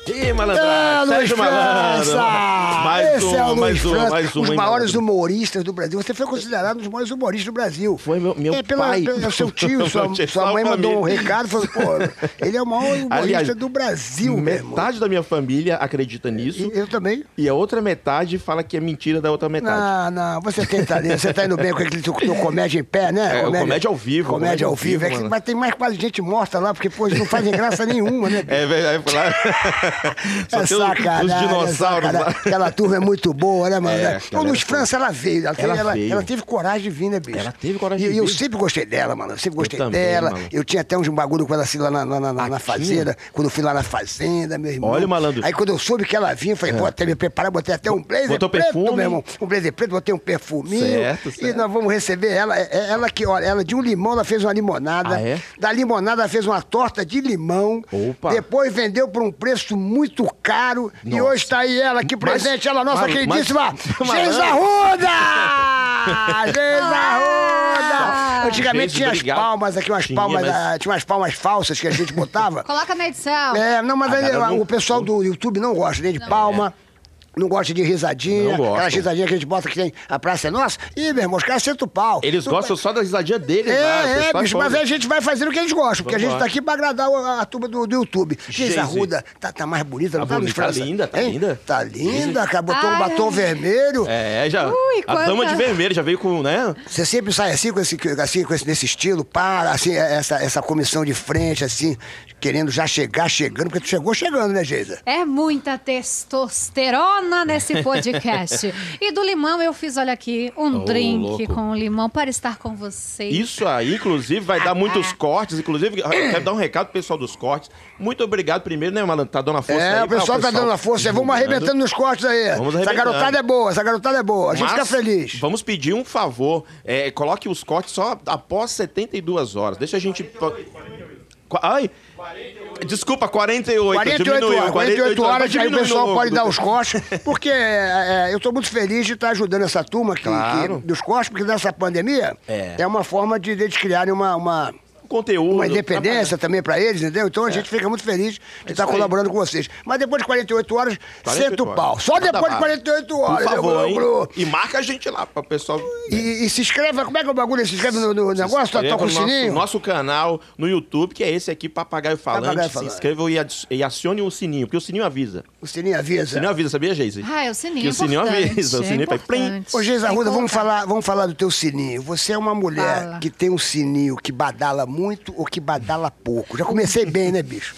Ih, malandragem, Sérgio Malandro. Mais um. Os maiores humoristas do Brasil. Você foi considerado um dos maiores humoristas do Brasil. Foi meu pai. Pelo seu tio, sua mãe mandou um recado e falou, pô, ele é o maior humorista do Brasil, mesmo. Metade da minha família acredita nisso. Eu também. E a outra metade fala que é mentira da outra metade. Não, você tem talento. Você tá indo bem com aquele teu comédia em pé, né? Comédia ao vivo. Comédia ao vivo. É que vai ter mais quase gente morta lá, porque, pô, eles não fazem graça nenhuma, né? É verdade. É sacanagem. Os dinossauros lá. Aquela turma é muito boa, né, mano? O Luiz França, ela veio. Ela teve coragem de vir, né, bicho? Ela teve coragem de vir. E eu sempre gostei dela, mano. Eu sempre gostei dela. Mano. Eu tinha até uns bagulho com ela assim lá na fazenda. Quando eu fui lá na fazenda, meu irmão. Olha, malandro. Aí quando eu soube que ela vinha, eu falei, pô, até me preparar, botei até um blazer preto, meu irmão. Um blazer preto, botei um perfuminho. Certo. E nós vamos receber ela. Ela que, olha, ela de um limão, ela fez uma limonada. Ah, é? Da limonada, ela fez uma torta de limão. Opa. Depois vendeu por um preço muito caro. Nossa. E hoje tá aí ela aqui presente, ela, nossa queridíssima Geisa Arruda! Geisa Arruda! Antigamente tinha as palmas aqui, tinha umas palmas falsas que a gente botava. Coloca na edição. Não, mas aí, o pessoal do YouTube não gosta nem de palma. Não gosta de risadinha, aquela risadinha que a gente bota que tem a Praça é Nossa. Ih, meu irmão, os caras sentam o pau. Eles gostam só da risadinha deles, bicho, mas aí a gente vai fazendo o que eles gostam, porque a gente tá aqui pra agradar a turma do YouTube. Geisa Arruda tá mais bonita, não tá, Luiz França? Tá linda, tá linda. Tá linda, cara, botou um batom vermelho. Já. A dama de vermelho já veio com, né? Você sempre sai assim, nesse estilo, assim, essa comissão de frente, assim, querendo já chegando, porque tu chegou chegando, né, Geisa? É muita testosterona nesse podcast. E do limão eu fiz, olha aqui, um drink com limão para estar com vocês. Isso aí, inclusive, vai dar muitos cortes. Inclusive, quero dar um recado pro pessoal dos cortes. Muito obrigado primeiro, né, malandro? Tá dando a força aí. O pessoal tá dando a força. Vamos arrebentando nos cortes aí. Essa garotada é boa. A gente fica feliz. Vamos pedir um favor. Coloque os cortes só após 72 horas. Deixa a gente... Ai... Desculpa, 48 horas, aí o pessoal pode dar os cortes, porque eu tô muito feliz de estar ajudando essa turma dos cortes, porque nessa pandemia é uma forma de eles criarem uma conteúdo. Uma independência também pra eles, entendeu? Então a gente fica muito feliz de estar colaborando com vocês. Mas depois de 48 horas, senta o pau. Só depois de 48 horas. Por favor, hein? E marca a gente lá para o pessoal... E se inscreve, como é que é o bagulho? Se inscreve no negócio, toca o sininho? Nosso canal no YouTube, que é esse aqui, Papagaio Falante. Se inscreva e acione o sininho, porque o sininho avisa. O sininho avisa? O sininho avisa, sabia, Geise? O sininho que o sininho avisa. O sininho faz plim. Ô, Geisa Arruda, vamos falar do teu sininho. Você é uma mulher que tem um sininho que badala muito ou que badala pouco. Já comecei bem, né, bicho?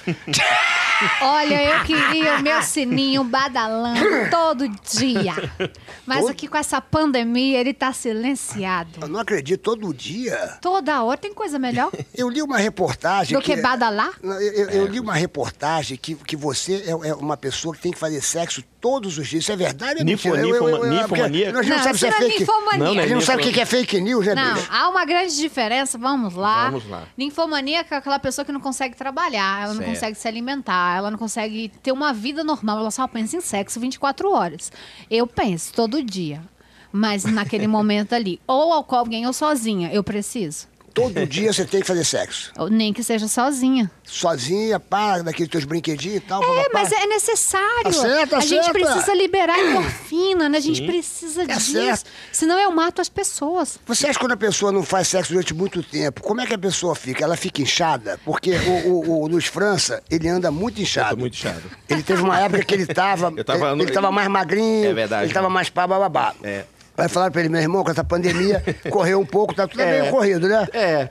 Olha, eu queria o meu sininho badalando todo dia. Mas aqui com essa pandemia, ele tá silenciado. Eu não acredito, todo dia? Toda hora, tem coisa melhor? Eu li uma reportagem... Do que badalar? Eu li uma reportagem que você é uma pessoa que tem que fazer sexo todos os dias. Isso é verdade? É ninfomania? A gente não sabe se é fake. A gente não sabe o que é fake news, né, Não, bicho? há uma grande diferença, vamos lá. Ninfomania é aquela pessoa que não consegue trabalhar, ela não consegue se alimentar, ela não consegue ter uma vida normal, ela só pensa em sexo 24 horas. Eu penso todo dia, mas naquele momento ali, ou com alguém ou sozinha, eu preciso. Todo dia você tem que fazer sexo? Nem que seja sozinha. Sozinha, daqueles teus brinquedinhos e tal? Mas é necessário. Tá a gente precisa liberar endorfina, né? A gente precisa disso. Certo. Senão eu mato as pessoas. Você acha que quando a pessoa não faz sexo durante muito tempo, como é que a pessoa fica? Ela fica inchada? Porque o Luiz França, ele anda muito inchado. Eu tô muito inchado. Ele teve uma época que ele tava mais magrinho. É verdade. Ele tava mais bababá. Vai falar pra ele, meu irmão, com essa pandemia, correu um pouco, tá tudo meio corrido, né?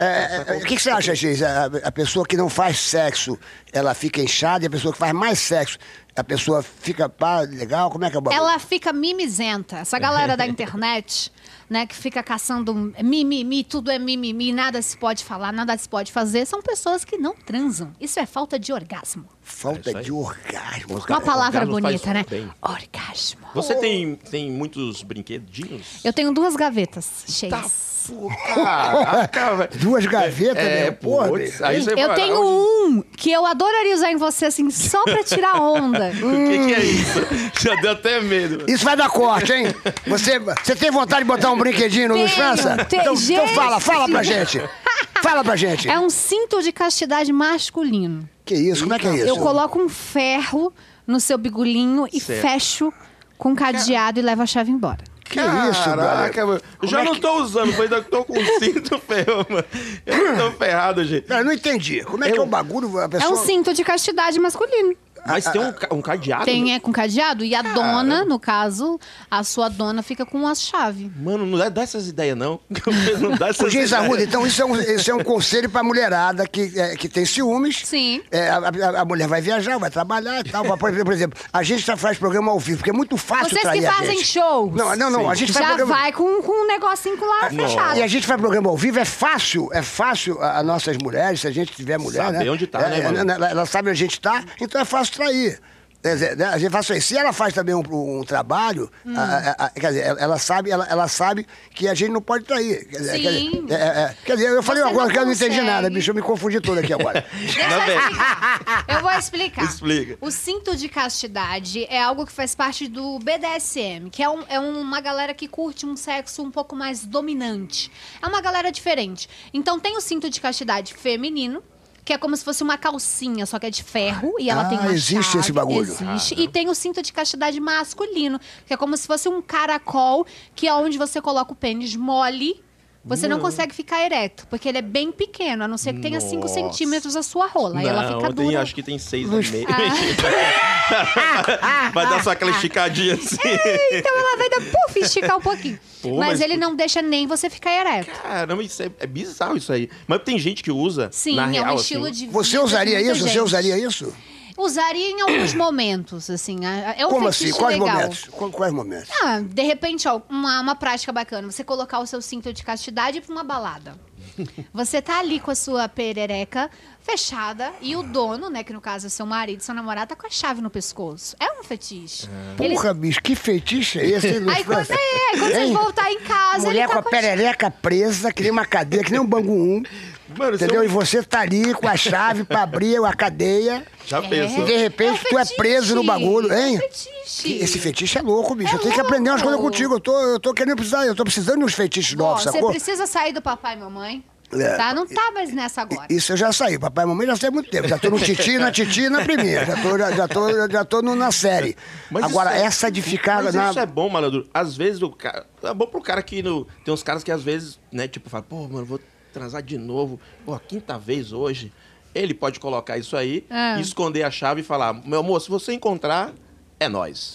O que você acha, Geisa? A pessoa que não faz sexo, ela fica inchada, e a pessoa que faz mais sexo, a pessoa fica, legal? Como é que é o bagulho? Ela fica mimizenta. Essa galera da internet, né, que fica caçando mimimi, tudo é mimimi, nada se pode falar, nada se pode fazer, são pessoas que não transam. Isso é falta de orgasmo. Falta de orgasmo. Uma palavra bonita, né? Orgasmo. Você tem muitos brinquedinhos? Eu tenho 2 gavetas cheias. Caraca, 2 gavetas, né? Porra, eu tenho um que eu adoraria usar em você, assim, só pra tirar onda. O que é isso? Já deu até medo. Isso vai dar corte, hein? Você tem vontade de botar um brinquedinho no Luiz França? Então fala pra gente. Fala pra gente. É um cinto de castidade masculino. Que isso? Como é que é isso? Eu coloco um ferro no seu bigolinho e fecho com cadeado e levo a chave embora. Que isso, caraca, mano. Eu já não tô usando, mas ainda tô com um cinto ferro, mano. Eu não tô ferrado, gente. Eu não entendi. Como é que é o bagulho? A pessoa... É um cinto de castidade masculino. Mas tem um cadeado? Tem, com cadeado. E a dona, no caso, a sua dona fica com a chave. Mano, não dá essas ideias, não. Não dá essas ideias. Arruda, então isso é um conselho pra mulherada que tem ciúmes. Sim. A mulher vai viajar, vai trabalhar e tal. Por exemplo, a gente já faz programa ao vivo, porque é muito fácil trair a gente. Vocês que fazem shows. Não. A gente faz já programa... vai com um negocinho lá fechado. E a gente faz programa ao vivo, é fácil as nossas mulheres, se a gente tiver mulher, sabe, né? Onde tá, né, mano? Ela sabe onde a gente tá, então é fácil trair. A gente faz isso. Se ela faz também um trabalho, quer dizer, ela sabe que a gente não pode trair. Quer dizer, eu falei agora que eu não entendi nada, bicho, eu me confundi todo aqui agora. Eu vou explicar. Explica. O cinto de castidade é algo que faz parte do BDSM, que é uma galera que curte um sexo um pouco mais dominante. É uma galera diferente. Então tem o cinto de castidade feminino, que é como se fosse uma calcinha, só que é de ferro e ela tem uma existe chave. Esse bagulho. Existe. E tem o cinto de castidade masculino, que é como se fosse um caracol, que é onde você coloca o pênis mole. Você não consegue ficar ereto, porque ele é bem pequeno, a não ser que tenha 5 centímetros a sua rola. Aí ela fica dura. Acho que tem 6,5. Vai dar só aquela esticadinha assim. Então ela vai dar, esticar um pouquinho. Mas ele não deixa nem você ficar ereto. Caramba, isso é bizarro isso aí. Mas tem gente que usa, sim, na real, é um estilo de vida. Você usaria isso? Gente. Você usaria isso? Usaria em alguns momentos, assim. É um Como assim? Quais legal. momentos? Quais momentos? De repente, uma prática bacana. Você colocar o seu cinto de castidade pra uma balada. Você tá ali com a sua perereca fechada e o dono, né, que no caso é seu marido, seu namorado, tá com a chave no pescoço. É um fetiche. Porra, bicho, que fetiche é esse? Aí quando vocês voltar em casa, mulher ele tá com a perereca presa, que nem uma cadeia, que nem um bangu 1. Mano, entendeu? E você tá ali com a chave pra abrir a cadeia. Já pensou? E de repente tu é preso no bagulho, hein? Fetiche. Esse fetiche é louco, bicho. Eu tenho que aprender umas coisas contigo. Eu tô precisando de uns fetiches novos, sacou? Você precisa sair do papai e mamãe. Tá? Não tá mais nessa agora. Isso eu já saí. Papai e mamãe já sei há muito tempo. Já tô no titi, na primeira. Já tô na série. Mas agora, essa de ficar... Mas isso é bom, malandro. Às vezes, é bom pro cara que... Tem uns caras que às vezes, né, tipo, fala, pô, mano, vou transar de novo. Pô, a 5ª vez hoje. Ele pode colocar isso aí, esconder a chave e falar, meu amor, se você encontrar, é nóis.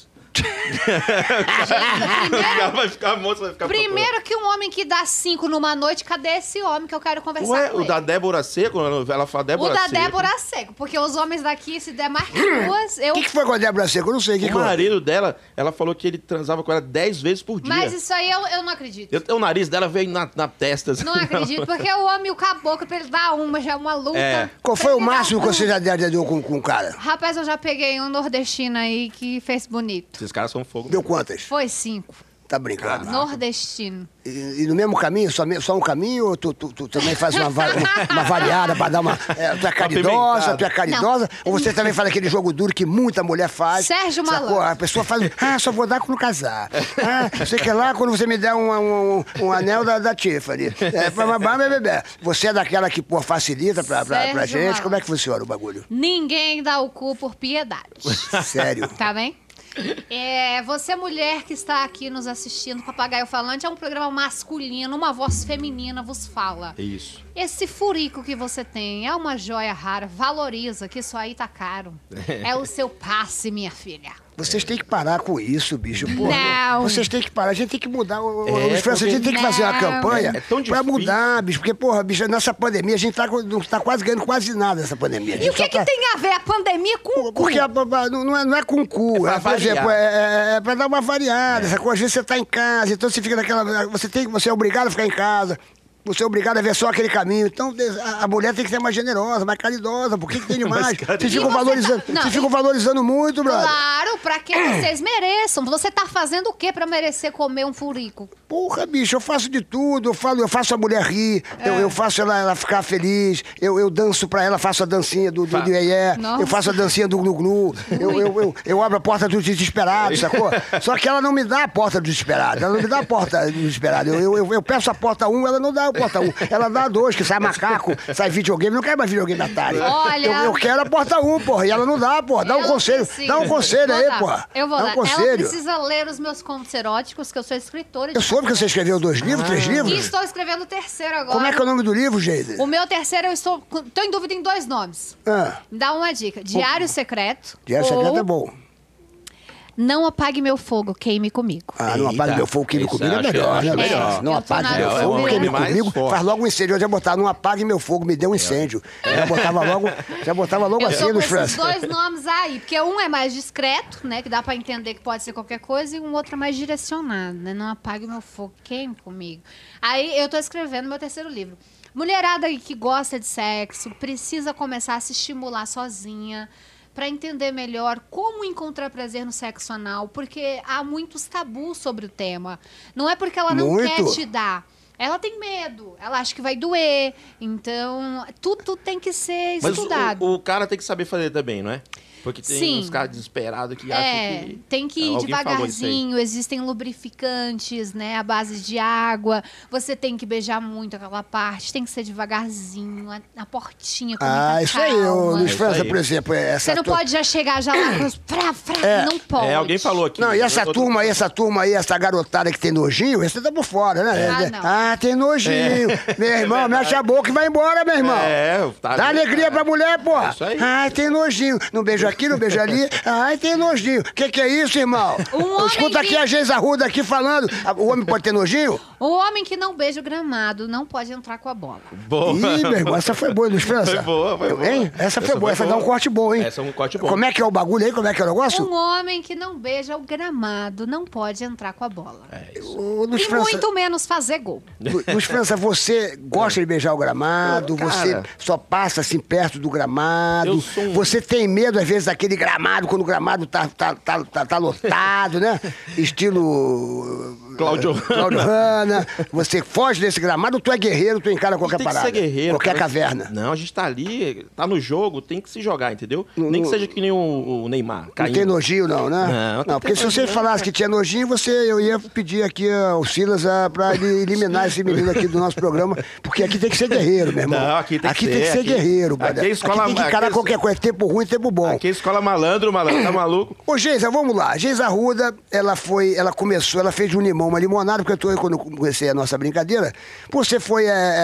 A moça vai ficar primeiro que um homem que dá 5 numa noite, cadê esse homem que eu quero conversar com o ele? da Débora Seco? Ela fala Débora Seco. O da Débora Seco, porque os homens daqui, se der mais que 2, eu... O que foi com a Débora Seco? Eu não sei. O marido dela, ela falou que ele transava com ela 10 vezes por dia. Mas isso aí eu não acredito. O nariz dela veio na testa. Não acredito, porque o homem e o caboclo, pra ele dar uma, já é uma luta. Qual foi o máximo que você já deu com o cara? Rapaz, eu já peguei um nordestino aí que fez bonito. Esses caras são fogo. Deu quantas? Foi 5. Tá brincando? Caraca. Nordestino. E no mesmo caminho? Só um caminho? Ou tu também faz uma variada pra dar uma... tu é caridosa? Ou você também faz aquele jogo duro que muita mulher faz? Sérgio Malandro. A pessoa faz... só vou dar quando casar. Sei que lá quando você me der um anel da Tiffany. Você é daquela que, pô, facilita pra gente? Malandro. Como é que funciona o bagulho? Ninguém dá o cu por piedade. Sério? Tá bem? Você, mulher que está aqui nos assistindo, Papagaio Falante é um programa masculino, uma voz feminina vos fala. Isso. Esse furico que você tem é uma joia rara, valoriza, que isso aí tá caro. É o seu passe, minha filha. Vocês têm que parar com isso, bicho. Porra, não. Vocês têm que parar. A gente tem que mudar. Os franceses têm que fazer uma campanha pra mudar, bicho. Porque, porra, bicho, nessa pandemia a gente tá quase ganhando quase nada nessa pandemia. E o que tem a ver a pandemia com o cu? Porque não é com o cu. Por exemplo, é pra dar uma variada. Essa coisa, às vezes você tá em casa, então você fica naquela... Você é obrigado a ficar em casa. Você é obrigado a ver só aquele caminho. Então, a mulher tem que ser mais generosa, mais caridosa. Por que tem demais? Vocês ficam valorizando muito, brother. Claro, pra que vocês mereçam. Você tá fazendo o quê pra merecer comer um furico? Porra, bicho, eu faço de tudo. Eu faço a mulher rir, eu faço ela ficar feliz, eu danço pra ela, faço a dancinha do iê-iê, eu faço a dancinha do glu-glu, eu abro a porta do desesperado, sacou? Só que ela não me dá a porta do desesperado, ela não me dá a porta do desesperado. Eu peço a porta 1, ela não dá a porta 1. Ela dá a 2, que sai macaco, sai videogame, não quero mais videogame da Atari. Olha... Eu quero a porta 1, porra, e ela não dá, porra. Dá um conselho aí, porra. Eu vou dar. Ela precisa ler os meus contos eróticos, que eu sou escritora. Eu soube que você escreveu 2 livros, 3 livros? E estou escrevendo o terceiro agora. Como é que é o nome do livro, Geise? O meu terceiro, eu estou em dúvida em 2 nomes. Dá uma dica. Diário Secreto. Diário Secreto é bom. Não apague meu fogo, queime comigo. Não apague meu fogo, queime comigo é melhor, né? Não apague meu fogo, queime comigo. Faz logo um incêndio. Eu já botava, não apague meu fogo, me dê um incêndio. Já botava logo assim nos França. Eu tô com esses 2 nomes aí, porque um é mais discreto, né? Que dá pra entender que pode ser qualquer coisa, e um outro é mais direcionado, né? Não apague meu fogo, queime comigo. Aí eu tô escrevendo meu terceiro livro. Mulherada que gosta de sexo, precisa começar a se estimular sozinha, para entender melhor como encontrar prazer no sexo anal, porque há muitos tabus sobre o tema. Não é porque ela não quer te dar. Ela tem medo, ela acha que vai doer. Então, tudo tem que ser estudado. Mas o cara tem que saber fazer também, não é? Porque tem uns caras desesperados que acham que... tem que ir devagarzinho, existem lubrificantes, né, à base de água. Você tem que beijar muito aquela parte, tem que ser devagarzinho, na portinha, com muita isso aí, Luiz França, por exemplo. Você não pode já chegar já lá com os... Não pode. Alguém falou aqui. Não, e essa turma aí, essa garotada que tem nojinho, você tá por fora, né? Não. Tem nojinho. Meu irmão, mexe a boca e vai embora, meu irmão. Dá alegria pra mulher, porra. Isso aí. Tem nojinho. Não beijo aqui, não beijo ali. Tem nojinho. Que é isso, irmão? Escuta aqui a Geise Arruda aqui falando. O homem pode ter nojinho? O homem que não beija o gramado não pode entrar com a bola. Boa. Ih, meu irmão, essa foi boa, Luiz França. Foi boa. Hein? Essa foi boa. Essa dá um corte bom, hein? Essa é um corte bom. Como é que é o bagulho aí? Como é que é o negócio? Um homem que não beija o gramado não pode entrar com a bola. Luiz França, muito menos fazer gol. Luiz França, você gosta de beijar o gramado? Você só passa assim perto do gramado? Você tem medo, às vezes, daquele gramado, quando o gramado tá lotado, né? Estilo... Cláudio Hanna. Você foge desse gramado, tu é guerreiro, tu encara qualquer parada. Tem que ser guerreiro. Qualquer caverna. Não, a gente tá ali, tá no jogo, tem que se jogar, entendeu? Nem que seja que nem o Neymar. Não tem nojinho, não, né? Não, porque se você falasse que tinha nojinho, eu ia pedir aqui ao Silas pra ele eliminar esse menino aqui do nosso programa, porque aqui tem que ser guerreiro, meu irmão. Não, aqui tem que ser guerreiro, aqui tem que encarar qualquer coisa, tempo ruim, tempo bom. Aqui é escola malandro, tá maluco? Ô, Geisa, vamos lá. Geisa Arruda, ela fez um limão, uma limonada, porque quando eu comecei a nossa brincadeira, você foi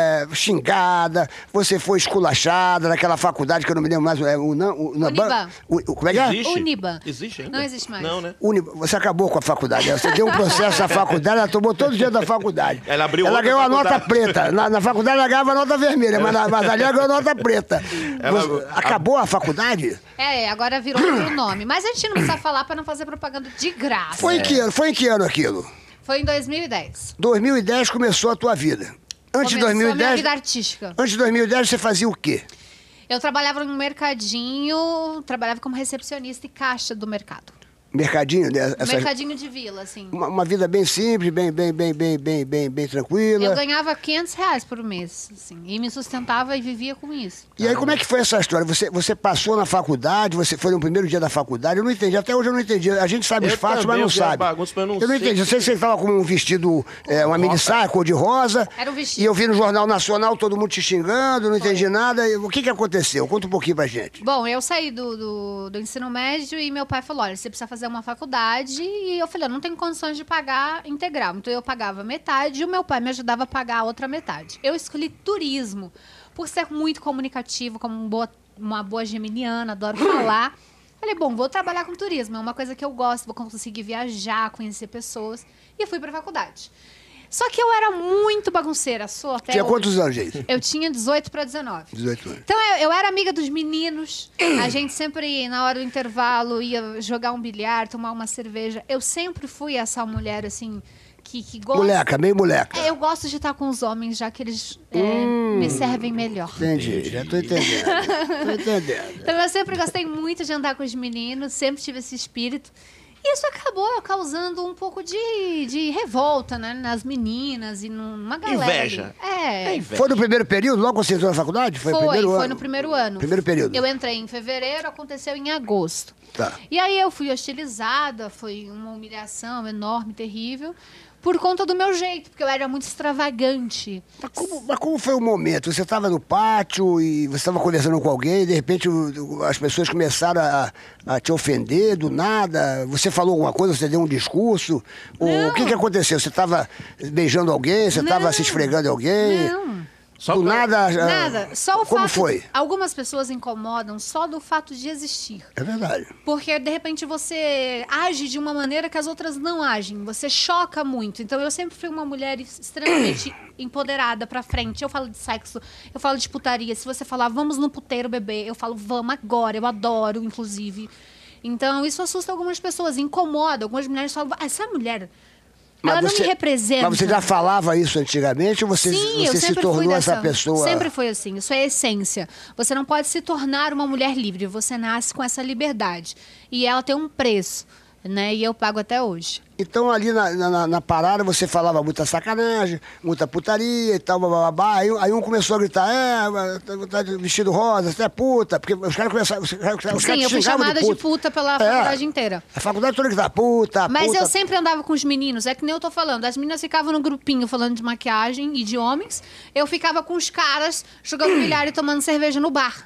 xingada, você foi esculachada naquela faculdade que eu não me lembro mais. Uniban. Como é que é? Uniban. Existe ainda? Não existe mais. Não, né? Você acabou com a faculdade. Você deu um processo na faculdade, ela tomou todo dia da faculdade. Ela ganhou a nota preta. Na faculdade ela ganhava a nota vermelha, mas ali ela ganhou a nota preta. Acabou a faculdade? Agora virou outro nome. Mas a gente não precisa falar para não fazer propaganda de graça. Foi em que ano aquilo? Foi em 2010. 2010 começou a tua vida. Antes de 2010, a minha vida artística. Antes de 2010 você fazia o quê? Eu trabalhava num mercadinho, trabalhava como recepcionista e caixa do mercado. Mercadinho? Mercadinho de vila, assim. Uma vida bem simples, bem tranquila. Eu ganhava R$500 por mês, assim, e me sustentava e vivia com isso. E aí, como é que foi essa história? Você passou na faculdade, você foi no primeiro dia da faculdade, eu não entendi, até hoje eu não entendi. A gente sabe os fatos, mas não sabe. Eu não entendi. Eu sei que você estava com um vestido, uma mini saia cor de rosa. Era um vestido. E eu vi no Jornal Nacional todo mundo te xingando, não entendi nada. O que aconteceu? Conta um pouquinho pra gente. Bom, eu saí do ensino médio e meu pai falou, olha, você precisa fazer uma faculdade, e eu falei, eu não tenho condições de pagar integral, então eu pagava metade e o meu pai me ajudava a pagar a outra metade. Eu escolhi turismo, por ser muito comunicativo, como uma boa geminiana, adoro falar. Falei, bom, vou trabalhar com turismo, é uma coisa que eu gosto, vou conseguir viajar, conhecer pessoas, e fui pra faculdade. Só que eu era muito bagunceira, sou até Tinha hoje. Quantos anos, gente? Eu tinha 18 para 19. 18 anos. Então, eu era amiga dos meninos. A gente sempre, na hora do intervalo, ia jogar um bilhar, tomar uma cerveja. Eu sempre fui essa mulher, assim, que gosta... Moleca, meio moleca. Eu gosto de estar com os homens, já que eles me servem melhor. Entendi, já tô entendendo. Então, eu sempre gostei muito de andar com os meninos, sempre tive esse espírito. Isso acabou causando um pouco de revolta, né? Nas meninas e numa galera. Inveja. Inveja. Foi no primeiro período, logo quando você entrou na faculdade? Foi no primeiro ano. Primeiro período. Eu entrei em fevereiro, aconteceu em agosto. Tá. E aí eu fui hostilizada, foi uma humilhação enorme, terrível, por conta do meu jeito, porque eu era muito extravagante. Mas como foi o momento? Você estava no pátio e você estava conversando com alguém e de repente as pessoas começaram a te ofender do nada? Você falou alguma coisa, você deu um discurso? Ou o que aconteceu? Você estava beijando alguém? Você estava se esfregando em alguém? Não. Só do nada? Nada. Só o como fato. foi? Algumas pessoas incomodam só do fato de existir. É verdade. Porque, de repente, você age de uma maneira que as outras não agem. Você choca muito. Então, eu sempre fui uma mulher extremamente empoderada pra frente. Eu falo de sexo, eu falo de putaria. Se você falar, vamos no puteiro beber, eu falo, vamos agora. Eu adoro, inclusive. Então, isso assusta algumas pessoas, incomoda. Algumas mulheres falam, essa mulher... Ela não me representa. Mas você já falava isso antigamente ou você se tornou essa pessoa? Sempre foi assim. Isso é a essência. Você não pode se tornar uma mulher livre. Você nasce com essa liberdade. E ela tem um preço, né? E eu pago até hoje. Então, ali na parada, você falava muita sacanagem, muita putaria e tal, babá. Aí um começou a gritar, tá de vestido rosa, você é puta. Porque os caras começaram... Sim, eu fui chamada de puta pela faculdade inteira. A faculdade toda gritava, puta. Mas eu sempre andava com os meninos, é que nem eu tô falando. As meninas ficavam no grupinho falando de maquiagem e de homens. Eu ficava com os caras jogando bilhar e tomando cerveja no bar.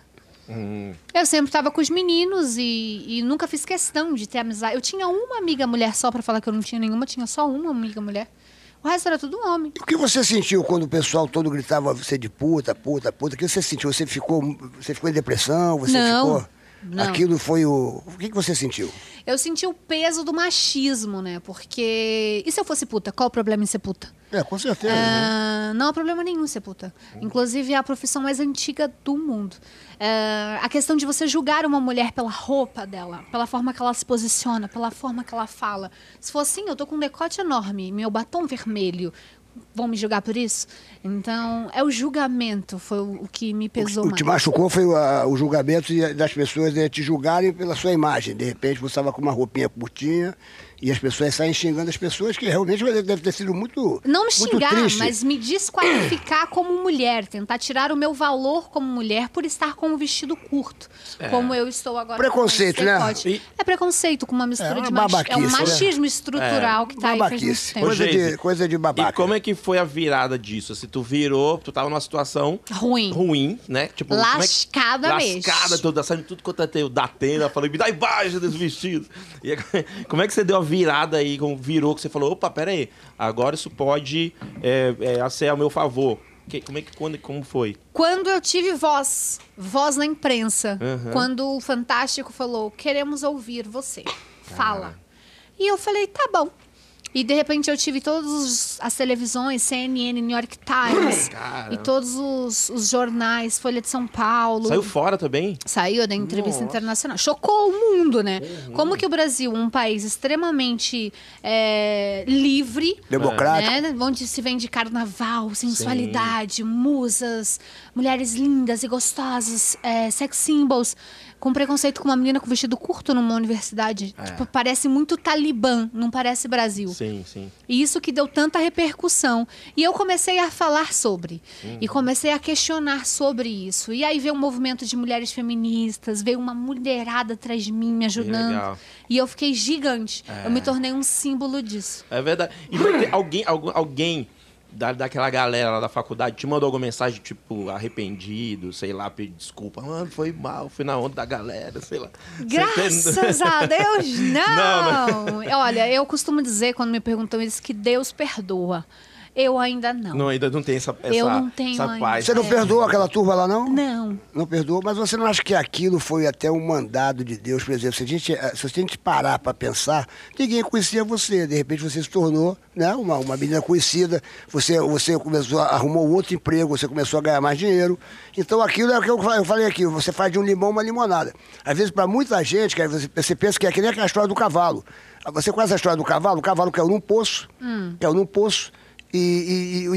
Eu sempre estava com os meninos e nunca fiz questão de ter amizade. Eu tinha uma amiga mulher só, pra falar que eu não tinha nenhuma, tinha só uma amiga mulher. O resto era tudo homem. O que você sentiu quando o pessoal todo gritava você de puta, puta, puta? O que você sentiu? Você ficou em depressão? Você ficou... Não. Aquilo foi o... O que você sentiu? Eu senti o peso do machismo, né? Porque... E se eu fosse puta? Qual o problema em ser puta? Com certeza. Né? Não há problema nenhum ser puta. Inclusive, é a profissão mais antiga do mundo. A questão de você julgar uma mulher pela roupa dela, pela forma que ela se posiciona, pela forma que ela fala. Se for assim, eu tô com um decote enorme, meu batom vermelho. Vão me julgar por isso? Então, o julgamento foi o que me pesou mais. O que te machucou foi o julgamento das pessoas te julgarem pela sua imagem. De repente, você estava com uma roupinha curtinha e as pessoas saem xingando as pessoas, que realmente deve ter sido muito Não me xingar, triste. mas me desqualificar como mulher. Tentar tirar o meu valor como mulher por estar com um vestido curto. Como eu estou agora. Preconceito, né? É preconceito com uma mistura de babaquice. É um machismo estrutural que tá aí faz muito tempo. Coisa de babaca. E como é que foi a virada disso? Se tu virou, tu tava numa situação ruim, né? Tipo, lascada mesmo. Lascada, toda, saindo tudo quanto é teu, da tenda, falei, me dá embaixo desse vestido. E como é que você deu a virada aí, virou, que você falou, opa, pera aí, agora isso pode ser ao meu favor. Como foi? Quando eu tive voz na imprensa, quando o Fantástico falou, queremos ouvir você, fala. E eu falei, tá bom. E, de repente, eu tive todas as televisões, CNN, New York Times, e todos os jornais, Folha de São Paulo. Saiu fora também? Saiu da entrevista internacional. Chocou o mundo, né? Como que o Brasil, um país extremamente livre... democrático. Né? Onde se vende carnaval, sensualidade, musas, mulheres lindas e gostosas, sex symbols... com preconceito com uma menina com vestido curto numa universidade. Tipo, parece muito Talibã, não parece Brasil. Sim, sim. E isso que deu tanta repercussão. E eu comecei a falar sobre. E comecei a questionar sobre isso. E aí veio um movimento de mulheres feministas, veio uma mulherada atrás de mim me ajudando. Legal. E eu fiquei gigante. Eu me tornei um símbolo disso. É verdade. E vai ter alguém daquela galera lá da faculdade te mandou alguma mensagem, tipo, arrependido, sei lá, pedir desculpa. Mano, foi mal, fui na onda da galera, sei lá. Graças a Deus, não! Olha, eu costumo dizer, quando me perguntam isso, que Deus perdoa. Eu ainda não. Ainda não tem essa eu não tenho essa ainda. paz. Você não perdoou aquela turma lá, não? Não. Não perdoou? Mas você não acha que aquilo foi até um mandado de Deus? Por exemplo, se a gente parar para pensar, ninguém conhecia você. De repente você se tornou, né, uma menina conhecida, você arrumou outro emprego, você começou a ganhar mais dinheiro. Então aquilo é o que eu falei aqui, você faz de um limão uma limonada. Às vezes, para muita gente, você pensa que é que nem aquela história do cavalo. Você conhece a história do cavalo? O cavalo caiu num poço, E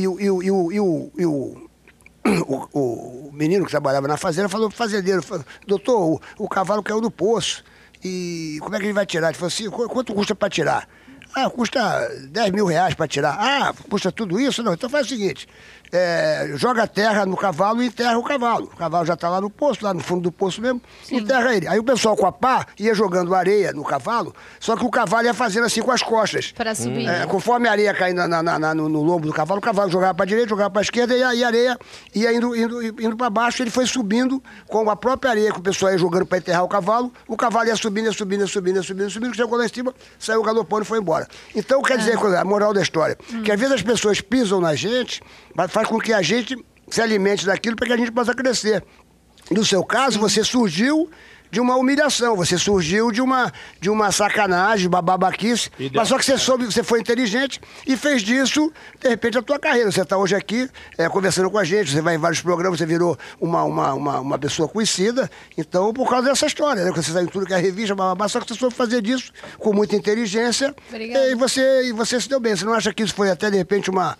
o menino que trabalhava na fazenda falou pro fazendeiro, doutor, o cavalo caiu no poço. E como é que ele vai tirar? Ele falou assim, quanto custa para tirar? Ah, custa 10 mil reais para tirar. Ah, custa tudo isso? Não, então faz o seguinte, joga a terra no cavalo e enterra o cavalo. O cavalo já está lá no poço, lá no fundo do poço mesmo, enterra ele. Aí o pessoal com a pá ia jogando areia no cavalo, só que o cavalo ia fazendo assim com as costas. Para subir. Conforme a areia caindo no lombo do cavalo, o cavalo jogava para a direita, jogava para a esquerda e a areia ia indo para baixo. Ele foi subindo com a própria areia que o pessoal ia jogando para enterrar o cavalo ia subindo, chegou lá em cima, saiu galopando e foi embora. Então, quer dizer, a moral da história, que às vezes as pessoas pisam na gente, mas faz com que a gente se alimente daquilo para que a gente possa crescer. No seu caso, você surgiu de uma humilhação, você surgiu de uma sacanagem, uma babaquice, mas só que você foi inteligente e fez disso, de repente, a tua carreira. Você está hoje aqui conversando com a gente, você vai em vários programas, você virou uma pessoa conhecida, então, por causa dessa história, né? Você saiu em tudo que é revista, só que você soube fazer disso com muita inteligência. E você se deu bem. Você não acha que isso foi até, de repente, uma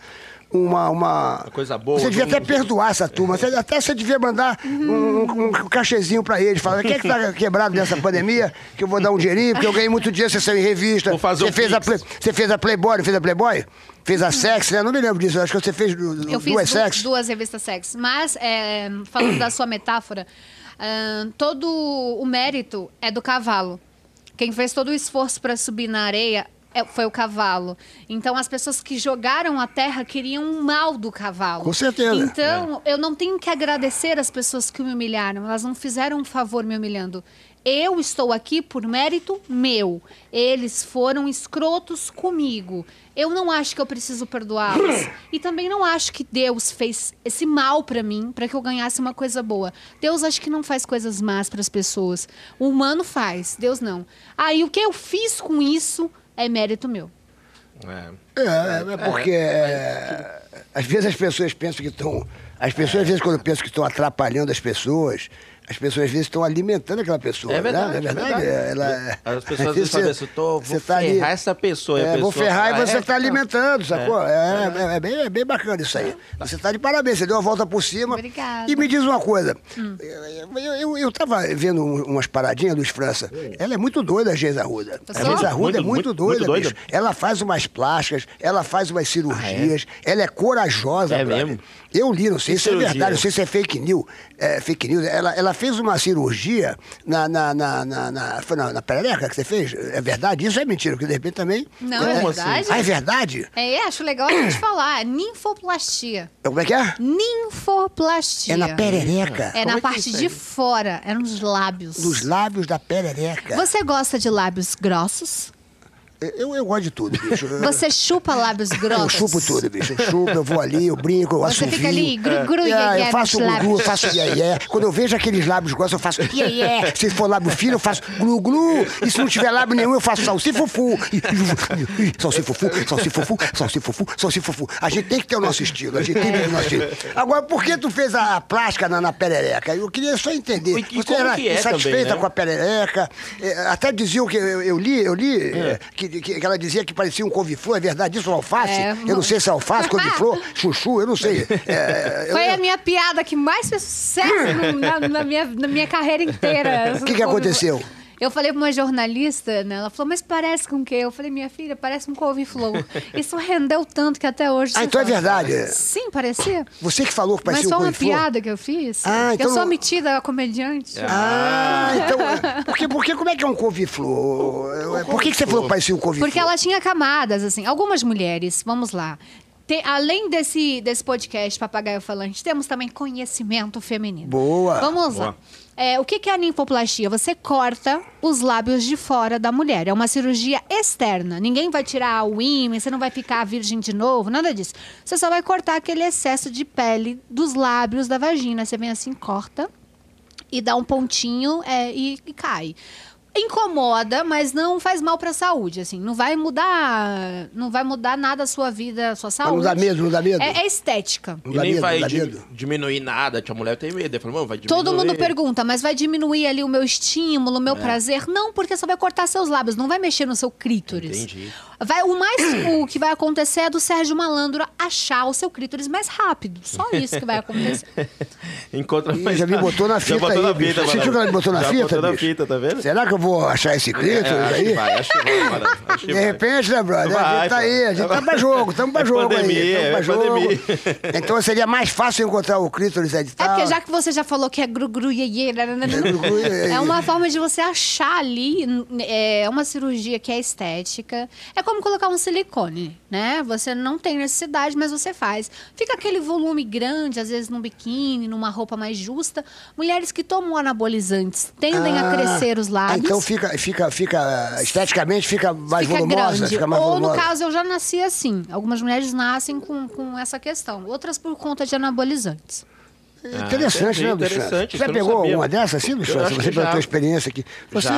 coisa boa. Você devia até perdoar essa turma. Você devia mandar um cachezinho pra eles. Falar, quem é que tá quebrado nessa pandemia? Que eu vou dar um dinheirinho, porque eu ganhei muito dinheiro, você saiu em revista. Você fez a Playboy, não fez a Playboy? Fez a Sex, né? Não me lembro disso. Acho que você fez duas Sex. Duas revistas Sex. Mas, falando da sua metáfora, todo o mérito é do cavalo. Quem fez todo o esforço para subir na areia foi o cavalo. Então, as pessoas que jogaram a terra queriam o mal do cavalo. Com certeza. Então, eu não tenho que agradecer as pessoas que me humilharam. Elas não fizeram um favor me humilhando. Eu estou aqui por mérito meu. Eles foram escrotos comigo. Eu não acho que eu preciso perdoá-los. E também não acho que Deus fez esse mal pra mim, pra que eu ganhasse uma coisa boa. Deus acho que não faz coisas más pras pessoas. O humano faz, Deus não. Aí o que eu fiz com isso é mérito meu. Porque às vezes as pessoas pensam que estão... As pessoas, às vezes, quando pensam que estão atrapalhando as pessoas às vezes estão alimentando aquela pessoa. É verdade. Né? É verdade. As pessoas às vezes falam assim, vou ferrar essa pessoa. Vou ferrar e você está alimentando, sacou? É bem bacana isso aí. Você está de parabéns, você deu a volta por cima. Obrigada. E me diz uma coisa. Eu estava vendo umas paradinhas, Luiz França. Ela é muito doida, a Geisa Arruda. A Geisa Arruda é muito doida, bicho. Ela faz umas plásticas, ela faz umas cirurgias, ela é corajosa. É mesmo? Eu li, não sei se é verdade, não sei se é fake news. Ela fez uma cirurgia foi na perereca que você fez? É verdade? Isso é mentira, porque de repente também... Não, é verdade. Ah, é verdade? Acho legal a gente falar. Ninfoplastia. Como é que é? Ninfoplastia. É na perereca? É na parte de fora, é nos lábios. Nos lábios da perereca. Você gosta de lábios grossos? Eu gosto de tudo, bicho. Você chupa lábios grossos? Eu chupo tudo, bicho. Eu chupo, eu vou ali, eu brinco, eu assovio. Você fica ali, gru, eu faço glu, eu faço iê. Quando eu vejo aqueles lábios grossos, eu faço iê. Se for lábio fino, eu faço glu. E se não tiver lábio nenhum, eu faço salsifufu. Salsifufu. A gente tem que ter o nosso estilo. Agora, por que tu fez a plástica na perereca? Eu queria só entender. Você era insatisfeita com a perereca? Até diziam que eu li que ela dizia que parecia um couve-flor, é verdade isso, alface? Eu não sei se é alface, couve-flor, chuchu, eu não sei. Foi a minha piada que mais fez sucesso na minha carreira inteira. O que aconteceu? Eu falei pra uma jornalista, né? Ela falou, mas parece com o quê? Eu falei, minha filha, parece um couve-flor. Isso rendeu tanto que até hoje... então é verdade? Sim, parecia. Você que falou que parecia um couve-flor? Mas foi uma piada que eu fiz. Então... Eu sou metida comediante. Então... Porque como é que é um couve-flor? Por que você falou que parecia um couve-flor? Porque ela tinha camadas, assim. Algumas mulheres, vamos lá... Além desse podcast Papagaio Falante, temos também conhecimento feminino. Boa! Vamos lá. O que é a ninfoplastia? Você corta os lábios de fora da mulher. É uma cirurgia externa. Ninguém vai tirar o ímã, você não vai ficar virgem de novo, nada disso. Você só vai cortar aquele excesso de pele dos lábios da vagina. Você vem assim, corta e dá um pontinho e cai. Incomoda, mas não faz mal pra saúde, assim. Não vai mudar nada a sua vida, a sua saúde. Não dá medo? É estética. E nem vai diminuir nada. A mulher tem medo. Ele falou, vai diminuir. Todo mundo pergunta, mas vai diminuir ali o meu estímulo, o meu prazer? Não, porque só vai cortar seus lábios, não vai mexer no seu clítoris. Entendi. O que vai acontecer é do Sérgio Malandro achar o seu clítoris mais rápido. Só isso que vai acontecer. Já me botou na fita aí, bicho. Você viu que ela me botou na fita, tá vendo? Será que eu vou achar esse clítoris aí? Acho que vai. De repente, né, brother? A gente tá aí, a gente tá pra jogo, estamos pra jogo aí. Pandemia. Então seria mais fácil encontrar o clítoris edital. É porque já que você já falou que é gru-gru, é uma forma de você achar ali, é uma cirurgia que é estética. É como colocar um silicone, né? Você não tem necessidade, mas você faz. Fica aquele volume grande, às vezes num biquíni, numa roupa mais justa. Mulheres que tomam anabolizantes tendem a crescer os lábios. Então esteticamente fica mais volumosa. Grande. Fica mais volumosa. No caso, eu já nasci assim. Algumas mulheres nascem com essa questão. Outras por conta de anabolizantes. Interessante, né, bicho? Você já pegou alguma dessas assim, bicho? Você pela tua experiência aqui.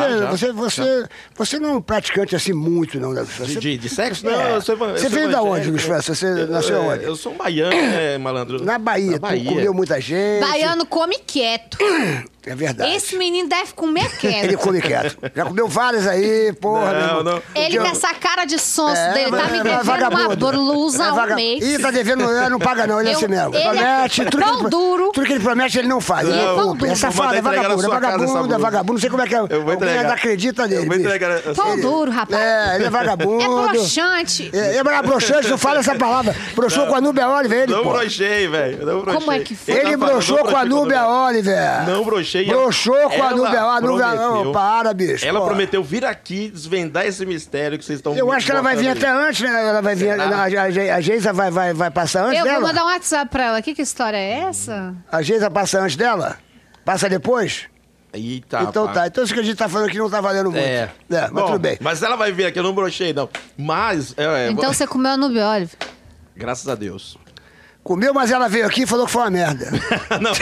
Você não é um praticante assim muito, não, né, bicho? De sexo? Não, você veio da onde, bicho? Você nasceu onde? Eu sou um baiano, né, malandro? Na Bahia. Tu comeu muita gente. Baiano come quieto. É verdade. Esse menino deve comer quieto. Ele come quieto. Já comeu várias aí, porra. Não. Ele com essa cara de sonso dele, tá me devendo uma blusa um mês. Ih, tá devendo, não paga não, ele é assim mesmo. Promete, tudo que ele promete, ele não faz. É safado, é vagabundo, não sei como é que é. Alguém ainda acredita nele. Pão duro, rapaz. Ele é vagabundo. É broxante. É broxante, não fala essa palavra. Broxou com a Núbia Oliver, ele, pô. Não broxei, velho. Como é que foi? Ele broxou com a Núbia Oliver. Não broxei. Broxou com a Núbia. Não, para, bicho. Ela prometeu vir aqui desvendar esse mistério que vocês estão... Eu acho que ela vai vir até antes, né? Ela vai vir... A Geisa vai passar antes dela? Eu vou mandar um WhatsApp pra ela. Que história é essa? A Geisa passa antes dela? Passa depois? Eita, então tá. Então isso que a gente tá falando aqui não tá valendo muito. Mas bom, tudo bem. Mas ela vai vir aqui, eu não brochei, não. Mas... Então você comeu a Núbia Oliver? Graças a Deus. Comeu, mas ela veio aqui e falou que foi uma merda. Não.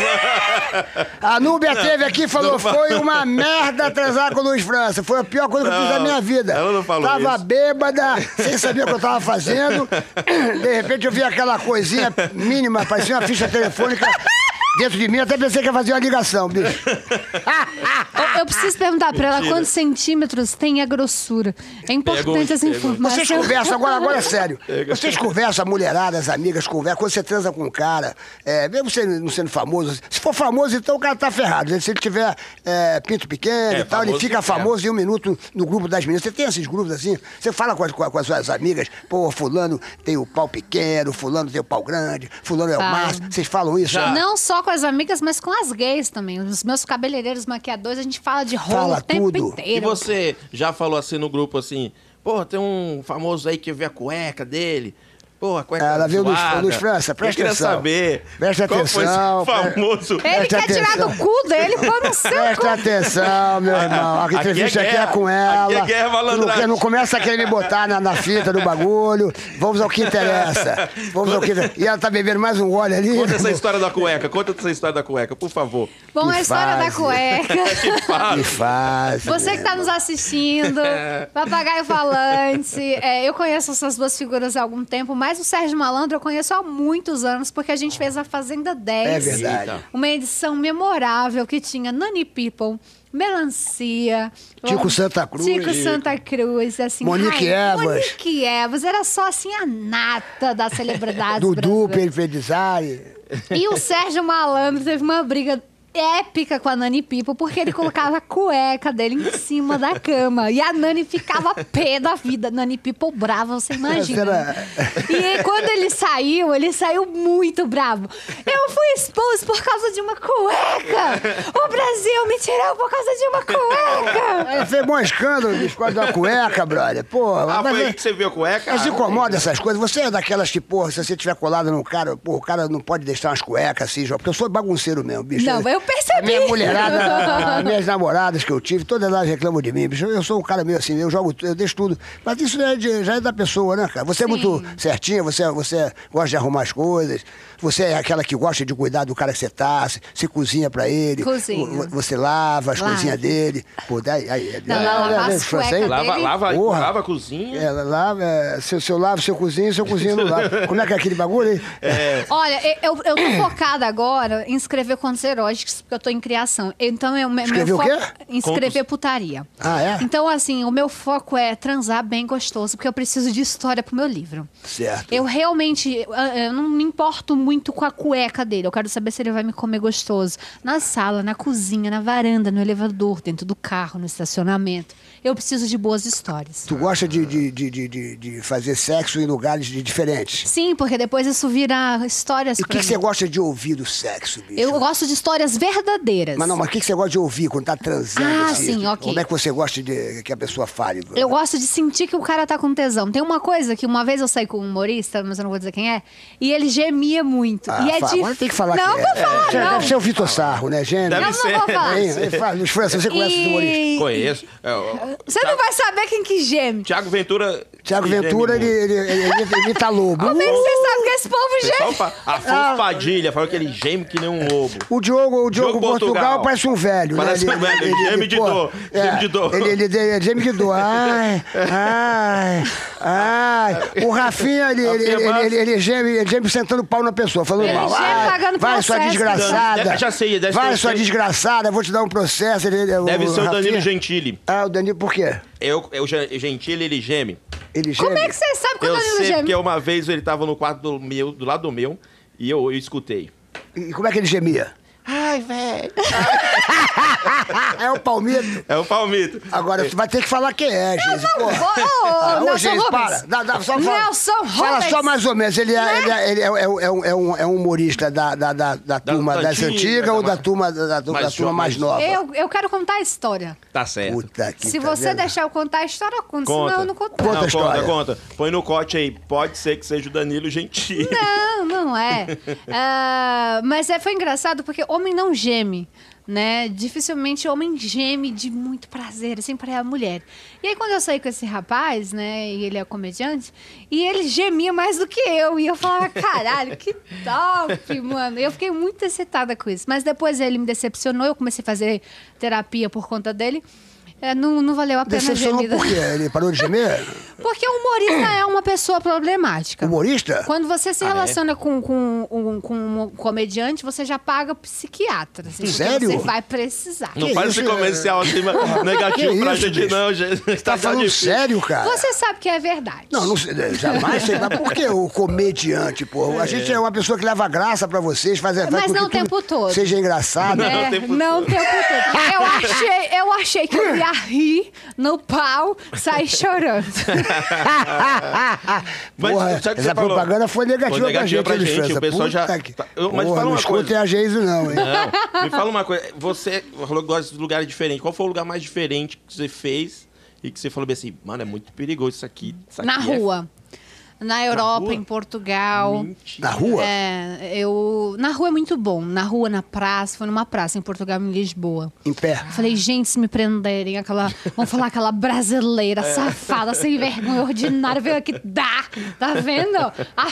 A Núbia teve aqui e falou: foi uma merda transar com o Luiz França. Foi a pior coisa que eu fiz da minha vida. Ela não falou Tava isso. bêbada, sem saber o que eu tava fazendo. De repente eu vi aquela coisinha mínima, parecia uma ficha telefônica dentro de mim. Até pensei que ia fazer uma ligação, bicho. Eu preciso perguntar pra ela quantos centímetros tem a grossura. É importante essa informação. Vocês conversam, agora é sério. Vocês conversam, a mulherada, as amigas conversam, quando você transa com um cara, mesmo você não sendo famoso, se for famoso, então o cara tá ferrado. Se ele tiver pinto pequeno e tal, ele fica famoso em um minuto no grupo das meninas. Você tem esses grupos assim? Você fala com as suas amigas, pô, fulano tem o pau pequeno, fulano tem o pau grande, fulano é o máximo. Vocês falam isso? Não só com as amigas, mas com as gays também. Os meus cabeleireiros, maquiadores, a gente fala de rolo o tempo inteiro. E você já falou assim no grupo assim, pô, tem um famoso aí que vê a cueca dele. Pô, a cueca ela viu Luiz França, presta atenção. Saber. Presta atenção. Famoso. Ele quer tirar do cu dele, põe no seu cu. Presta atenção, meu irmão. A entrevista aqui é com ela. Aqui é guerra, malandragem. Não começa a querer me botar na fita do bagulho. Vamos ao que interessa. E ela tá bebendo mais um gole ali. Conta essa história da cueca, por favor. Bom, a história da cueca. Que fácil. Você que tá nos assistindo, Papagaio Falante. Eu conheço essas duas figuras há algum tempo, mas o Sérgio Malandro eu conheço há muitos anos, porque a gente fez a Fazenda 10. É verdade. Uma edição memorável que tinha Nani People, Melancia, Tico Santa Cruz, assim, Monique Evas, era só assim a nata das celebridades. Dudu, Pedizari. E o Sérgio Malandro teve uma briga épica com a Nani People, porque ele colocava a cueca dele em cima da cama. E a Nani ficava pé da vida. Nani People brava, você imagina. E quando ele saiu muito bravo. Eu fui expulso por causa de uma cueca! O Brasil me tirou por causa de uma cueca! Aí fez bom escândalo por causa de uma cueca, brother. Porra, foi aí que você viu a cueca? Mas incomoda essas coisas. Você é daquelas que, porra, se você tiver colado num cara, porra, o cara não pode deixar umas cuecas assim, porque eu sou bagunceiro mesmo, bicho. Não, eu percebi. A minha mulherada, as minhas namoradas que eu tive, todas elas reclamam de mim, bicho. Eu sou um cara meio assim, eu deixo tudo. Mas isso já é da pessoa, né, cara? Você é muito certinha, você gosta de arrumar as coisas, você é aquela que gosta de cuidar do cara que você tá, se cozinha pra ele. Cozinha. Você lava as coisinhas dele. Pô, lava a cozinha. Ela lava, se eu lavo, se eu cozinho, não lavo. Como é que é aquele bagulho aí? Olha, eu tô focada agora em escrever contos eróticos posts, porque eu tô em criação. Então, Escreveu meu foco o quê? em escrever putaria. Ah, é? Então, assim, o meu foco é transar bem gostoso, porque eu preciso de história pro meu livro. Certo. Eu realmente, eu não me importo muito com a cueca dele. Eu quero saber se ele vai me comer gostoso. Na sala, na cozinha, na varanda, no elevador, dentro do carro, no estacionamento. Eu preciso de boas histórias. Tu gosta de fazer sexo em lugares diferentes? Sim, porque depois isso vira histórias. E o que você gosta de ouvir do sexo, bicho? Eu gosto de histórias verdadeiras. Mas o que você gosta de ouvir quando tá transando? Ah, assim? sim, ok. Como é que você gosta que a pessoa fale? Eu gosto de sentir que o cara tá com tesão. Tem uma coisa que uma vez eu saí com um humorista, mas eu não vou dizer quem é, e ele gemia muito. E é Agora tem que falar não, que vou falar, não. Deve ser o Vitor Sarro, né, gente? Deve Não ser. vou falar. Luiz França, você conhece os humoristas? Conheço. Você não vai saber quem que geme. Tiago Ventura... Tiago Ventura, ele imita lobo. Como é que você sabe que esse povo geme? Afonso Padilha falou que ele geme que nem um lobo. O Diogo Portugal parece um velho. Parece um velho, ele geme de dor. Geme de dor. Ele geme de dor. Ai. O Rafinha, ele geme sentando pau na pessoa, falando Ele mal. geme pagando Vai, sua processo. desgraçada. Já sei, deve Vai, ser- sua desgraçada, vou te dar um processo. Deve ser o Danilo Rafinha. Gentili. Ah, o Danilo, por quê? O Gentili, ele geme. Ele geme. Como é que você sabe que o Eu Danilo sei geme? porque uma vez ele tava no quarto do lado do meu, e eu escutei. E como é que ele gemia? Ai, velho. É o Palmito. É o Palmito. Agora, você vai ter que falar quem é, Geise. Ô, Nelson Geise, Rubens. para. Só fala. Nelson Fala Rubens. só mais ou menos. Ele é um humorista da turma das antiga, antigas ou da turma mais nova? Eu quero contar a história. Tá certo. Puta que Se tá você vendo? deixar eu contar a história, eu conto. Conta. Senão eu não conto. Conta a história. Conta. Põe no corte aí. Pode ser que seja o Danilo Gentili. Não é. Mas foi engraçado porque homem não geme, né? Dificilmente homem geme de muito prazer, assim, para a mulher. E aí, quando eu saí com esse rapaz, né, e ele é comediante, e ele gemia mais do que eu. E eu falava, caralho, que top, mano. Eu fiquei muito excitada com isso. Mas depois ele me decepcionou, eu comecei a fazer terapia por conta dele. Não valeu a pena a Decepcionou gemida. por quê? Ele parou de gemer? Porque o humorista é uma pessoa problemática. Humorista? Quando você se relaciona com um comediante, você já paga psiquiatra. Assim, porque Sério? Você vai precisar. Não Que faz isso, esse comercial assim, negativo Que pra isso, gente, bicho? não, gente. Você tá falando difícil. sério, cara? Você sabe que é verdade. Não sei, jamais sei. Mas por que o comediante, pô? A gente é uma pessoa que leva graça pra vocês, faz Mas com não que o tempo tudo todo. seja engraçado. Não o tempo todo. Eu achei que eu ia rir no pau, sair chorando. Mas, Porra, sabe o que essa você falou? propaganda foi negativa, Foi negativa pra hein, gente, França? o pessoal Puta já- que- Mas fala Porra, uma não escutem coisa. a Geise não, hein? Não, me fala uma coisa. Você falou que gosta de lugares diferentes. Qual foi o lugar mais diferente que você fez e que você falou bem assim, mano, é muito perigoso isso aqui. Na rua. Na Europa, rua? em Portugal. Na rua? Na rua é muito bom. Na rua, na praça. Foi numa praça em Portugal, em Lisboa. Em pé. Eu falei, gente, se me prenderem, vamos falar aquela brasileira safada, sem vergonha, ordinária, veio aqui dar. Tá vendo? A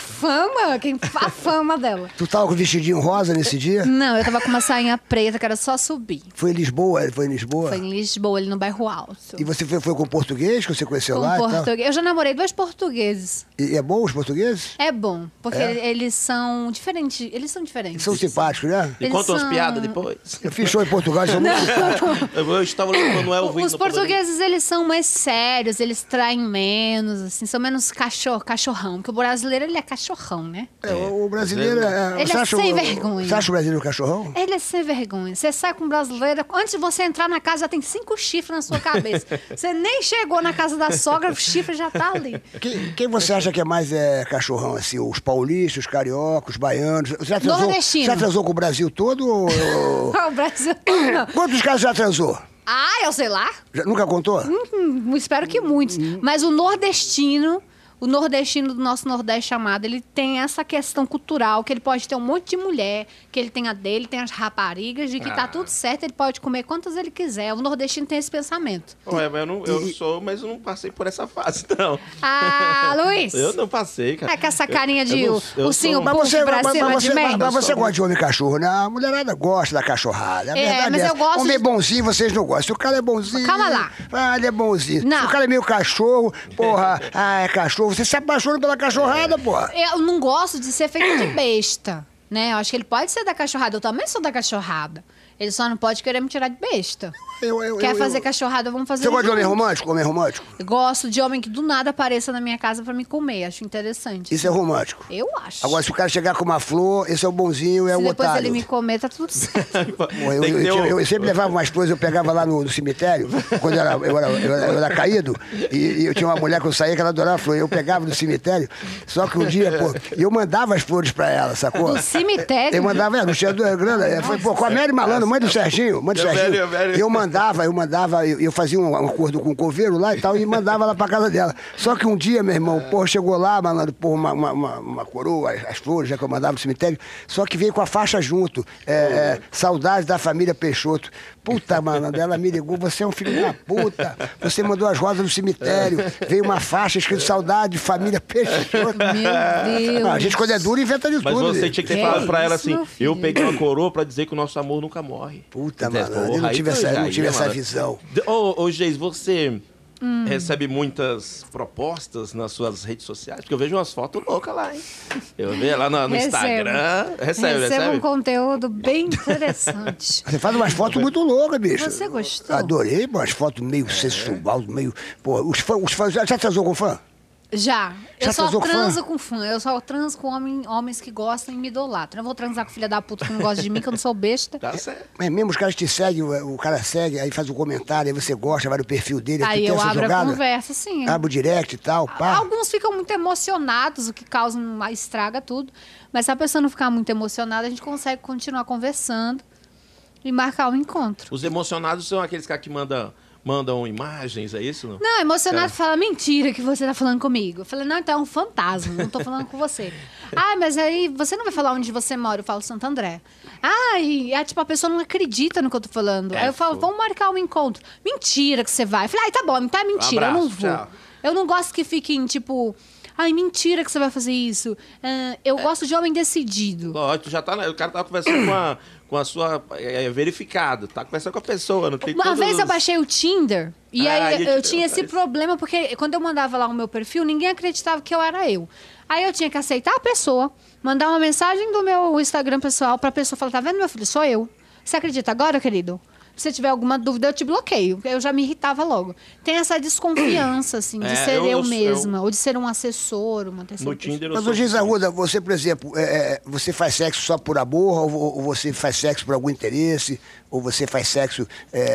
fama dela. Tu tava com vestidinho rosa nesse dia? Não, eu tava com uma sainha preta, que era só subir. Foi em Lisboa? Foi em Lisboa? Foi em Lisboa, ali no bairro Alto. E você foi com português que você conheceu Com lá e tal? português. Eu já namorei 2 portugueses. E é bom os portugueses? É bom, porque É? eles são diferentes. Eles são diferentes. São simpáticos, né? E Eles conta umas são- piadas depois. Eu fiz show em Portugal e são muito simpáticos. Eu estava olhando o Manuel vindo. Os portugueses, eles são mais sérios, eles traem menos, assim, são menos cachorrão. Porque o brasileiro, ele é cachorrão, né? O brasileiro Ele você é acha sem vergonha. Você acha o brasileiro cachorrão? Ele é sem vergonha. Você sai com um brasileiro, antes de você entrar na casa, já tem 5 chifres na sua cabeça. Você nem chegou na casa da sogra, o chifre já tá ali. Quem você acha que é mais cachorrão, assim? Os paulistas, os cariocas, os baianos? Você Nordestino. já transou com o Brasil todo? O Brasil. Não. Quantos casos já transou? Ah, eu sei lá. Nunca contou? Espero que muitos. Mas o nordestino do nosso Nordeste chamado, ele tem essa questão cultural, que ele pode ter um monte de mulher, que ele tem a dele, tem as raparigas, de que tá tudo certo, ele pode comer quantas ele quiser. O nordestino tem esse pensamento. Ué, mas mas eu não passei por essa fase, não. Ah, Luiz! Eu não passei, cara. É com essa carinha de eu não- eu ursinho sou- Mas puff você, pra cima de merda. mas você gosta de homem cachorro, né? A mulherada gosta da cachorrada. A verdade mas é eu essa. gosto Homem de- bonzinho, vocês não gostam. Se o cara é bonzinho... Calma lá. Ah, ele é bonzinho. Não. Se o cara é meio cachorro, porra, é cachorro. Você se apaixona pela cachorrada, porra. Eu não gosto de ser feito de besta, né? Eu acho que ele pode ser da cachorrada. Eu também sou da cachorrada. Ele só não pode querer me tirar de besta. Quer fazer cachorrada, vamos fazer. Você gosta de homem romântico? Homem romântico? Eu gosto de homem que do nada apareça na minha casa pra me comer. Acho interessante. Isso é romântico? Eu acho. Agora, se o cara chegar com uma flor, esse é o bonzinho, é o otário. Se depois ele me comer, tá tudo certo. Eu sempre levava umas flores, eu pegava lá no cemitério, quando eu era caído, e eu tinha uma mulher que eu saía que ela adorava flor. Eu pegava no cemitério, só que um dia, pô, eu mandava as flores pra ela, sacou? No cemitério? Eu mandava, no Cheio do Grana. Foi, pô, com a Mary Malandro, mãe do Serginho. Eu mandava, eu fazia um acordo com o coveiro lá e tal, e mandava ela pra casa dela. Só que um dia, meu irmão, pô, chegou lá, malandro, pô, uma coroa, as flores, já que eu mandava no cemitério, só que veio com a faixa junto. Saudades da família Peixoto. Puta, malandro, ela me ligou, você é um filho da puta, você mandou as rosas no cemitério, veio uma faixa escrito saudade, família Peixoto. Meu Deus. A gente, quando é duro, inventa de tudo. Mas você tinha que ter falado pra ela assim, eu peguei uma coroa pra dizer que o nosso amor nunca morre. Puta, malandro, eu não tive essa visão. Ô, Geis, você recebe muitas propostas nas suas redes sociais? Porque eu vejo umas fotos loucas lá, hein? Eu vejo lá no Instagram. Recebe um conteúdo bem interessante. Você faz umas fotos muito loucas, bicho. Você gostou? Adorei, umas fotos meio sensual, meio... Pô, os fãs... Já transou com fã? Já. Eu só transo com fã. Eu só transo com homens que gostam e me idolatram. Eu vou transar com filha da puta que não gosta de mim, que eu não sou besta. Tá certo. Mas mesmo os caras te seguem, o cara segue, aí faz um comentário, aí você gosta, vai no perfil dele. Aí eu abro a conversa, sim. Abre o direct e tal, pá. Alguns ficam muito emocionados, o que causa estraga tudo. Mas se a pessoa não ficar muito emocionada, a gente consegue continuar conversando e marcar o encontro. Os emocionados são aqueles caras que mandam imagens, é isso? Não, emocionado fala, mentira que você tá falando comigo. Eu falei, não, então é um fantasma, não tô falando com você. Mas aí você não vai falar onde você mora, eu falo Santo André. E tipo, a pessoa não acredita no que eu tô falando. Aí eu falo, vamos marcar um encontro. Mentira que você vai. Eu falei, tá bom, então é mentira, eu não vou. Tchau. Eu não gosto que fiquem, tipo... mentira que você vai fazer isso. Eu gosto de homem decidido. Lógico, já tá, o cara tava conversando com a sua verificado, tá conversando com a pessoa, não tem Uma vez eu baixei o Tinder e aí eu tinha esse problema, porque quando eu mandava lá o meu perfil, ninguém acreditava que eu era eu. Aí eu tinha que aceitar a pessoa, mandar uma mensagem do meu Instagram pessoal pra pessoa falar, tá vendo, meu filho, sou eu. Você acredita agora, querido? Se tiver alguma dúvida, eu te bloqueio. Eu já me irritava logo. Tem essa desconfiança, assim, de ser eu mesma, ou de ser um assessor, uma terceira. No Tinder, mas, Geis Arruda, você, por exemplo, você faz sexo só por amor, ou você faz sexo por algum interesse, ou você faz sexo,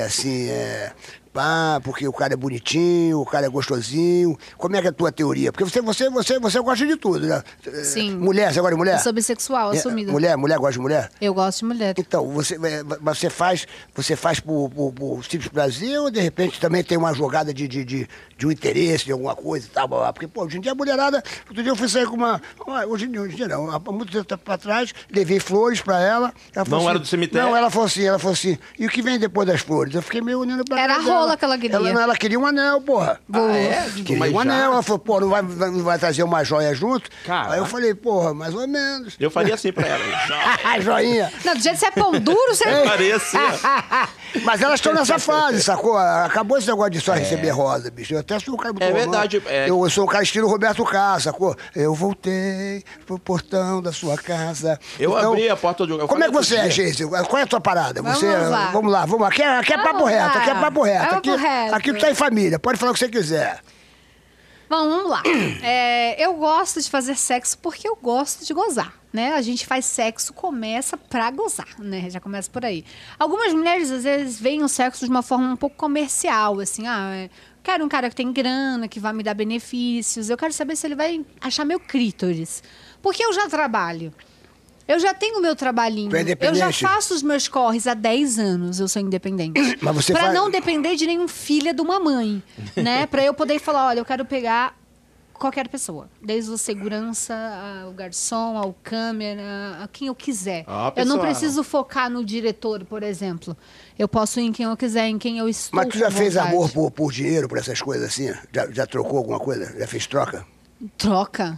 porque o cara é bonitinho, o cara é gostosinho. Como é que é a tua teoria? Porque você gosta de tudo, né? Sim. Mulher, você gosta de mulher? Eu sou bissexual, assumida. Mulher gosta de mulher? Eu gosto de mulher. Então, você faz por simples prazer ou de repente também tem uma jogada de um interesse, de alguma coisa e tal? Porque, pô, hoje em dia a mulherada... Outro dia eu fui sair com uma... Hoje em dia não. Há muito tempo atrás, levei flores pra ela. Não era do cemitério? Não, ela falou assim, e o que vem depois das flores? Eu fiquei meio olhando pra era a rola que ela queria. Ela queria um anel, porra. Queria um anel. Ela falou, pô, não vai trazer uma joia junto? Caraca. Aí eu falei, porra, mais ou menos. Eu faria assim pra ela. Joinha. Não, do jeito que você é pão duro, você... Eu faria assim. Mas elas estão nessa fase, sacou? Acabou esse negócio de só receber rosa, bicho. Eu até sou um cara muito verdade. Eu sou um cara estilo Roberto Carlos, sacou? Eu voltei pro portão da sua casa. Eu abri a porta do... Como é que você é, Geis? Qual é a tua parada? Vamos lá. Aqui é papo reto, aqui é papo reto. Aqui tu tá em família, pode falar o que você quiser. Bom, vamos lá. Eu gosto de fazer sexo porque eu gosto de gozar, né? A gente faz sexo, começa pra gozar, né? Já começa por aí. Algumas mulheres, às vezes, veem o sexo de uma forma um pouco comercial, assim, quero um cara que tem grana, que vai me dar benefícios. Eu quero saber se ele vai achar meu clítoris. Porque eu já trabalho. Eu já tenho o meu trabalhinho. Eu já faço os meus corres há 10 anos, eu sou independente. Mas você pra não depender de nenhum filho de uma mãe, né? Pra eu poder falar, olha, eu quero pegar qualquer pessoa. Desde o segurança, ao garçom, ao câmera, a quem eu quiser. Eu não preciso focar no diretor, por exemplo. Eu posso ir em quem eu quiser, em quem eu estou. Mas tu já fez amor por dinheiro, por essas coisas assim? Já trocou alguma coisa? Já fez troca? Troca?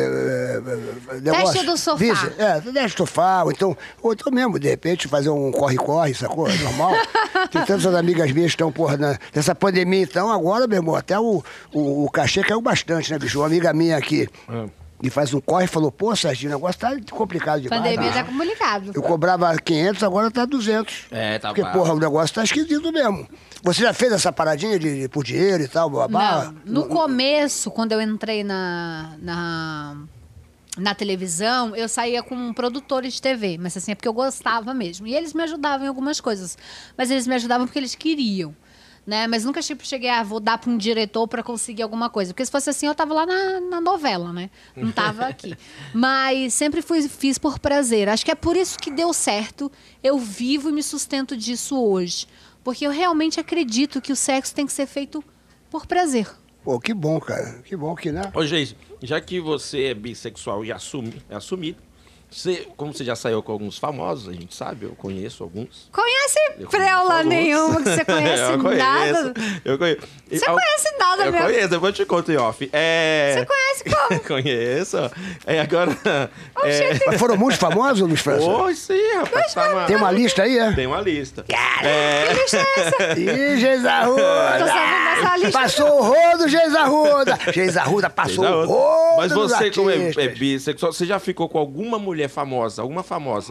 Teste do sofá. Teste do sofá, ou então mesmo, de repente, fazer um corre-corre, sacou? Normal. Tem tantas amigas minhas que estão, porra, nessa pandemia, então, agora, meu irmão, até o cachê caiu bastante, né, bicho? Uma amiga minha aqui, e faz um corre e falou, pô, Serginho, o negócio tá complicado demais. Pandemia tá complicado. Eu cobrava 500, agora tá 200. Tá porque, porra, o negócio tá esquisito mesmo. Você já fez essa paradinha por dinheiro e tal, babá? Não. No começo, quando eu entrei na televisão, eu saía com produtores de TV, mas assim, é porque eu gostava mesmo. E eles me ajudavam em algumas coisas, mas eles me ajudavam porque eles queriam. Né? Mas nunca cheguei a vou dar para um diretor para conseguir alguma coisa. Porque se fosse assim, eu tava lá na novela, né? Não tava aqui. Mas sempre fiz por prazer. Acho que é por isso que deu certo. Eu vivo e me sustento disso hoje. Porque eu realmente acredito que o sexo tem que ser feito por prazer. Pô, que bom, cara. Que bom que, né? Ô, Geise, já que você é bissexual e assumido, como você já saiu com alguns famosos, a gente sabe, eu conheço alguns. Conhece preula nenhuma que você conhece nada? Eu conheço. Você conhece nada mesmo? Eu conheço, depois eu te conto em off. Você conhece como? Conheço. Agora... Mas foram muitos famosos, Luiz França? Oh, sim, rapaz. Tem uma lista aí, é? Tem uma lista. Que lista é essa? Ih, Geis Arruda! Tô sabendo dessa lista. Passou o rodo, Geis Arruda! Geis Arruda passou o rodo. Mas você, como é bissexual, você já ficou com alguma mulher famosa? Alguma famosa?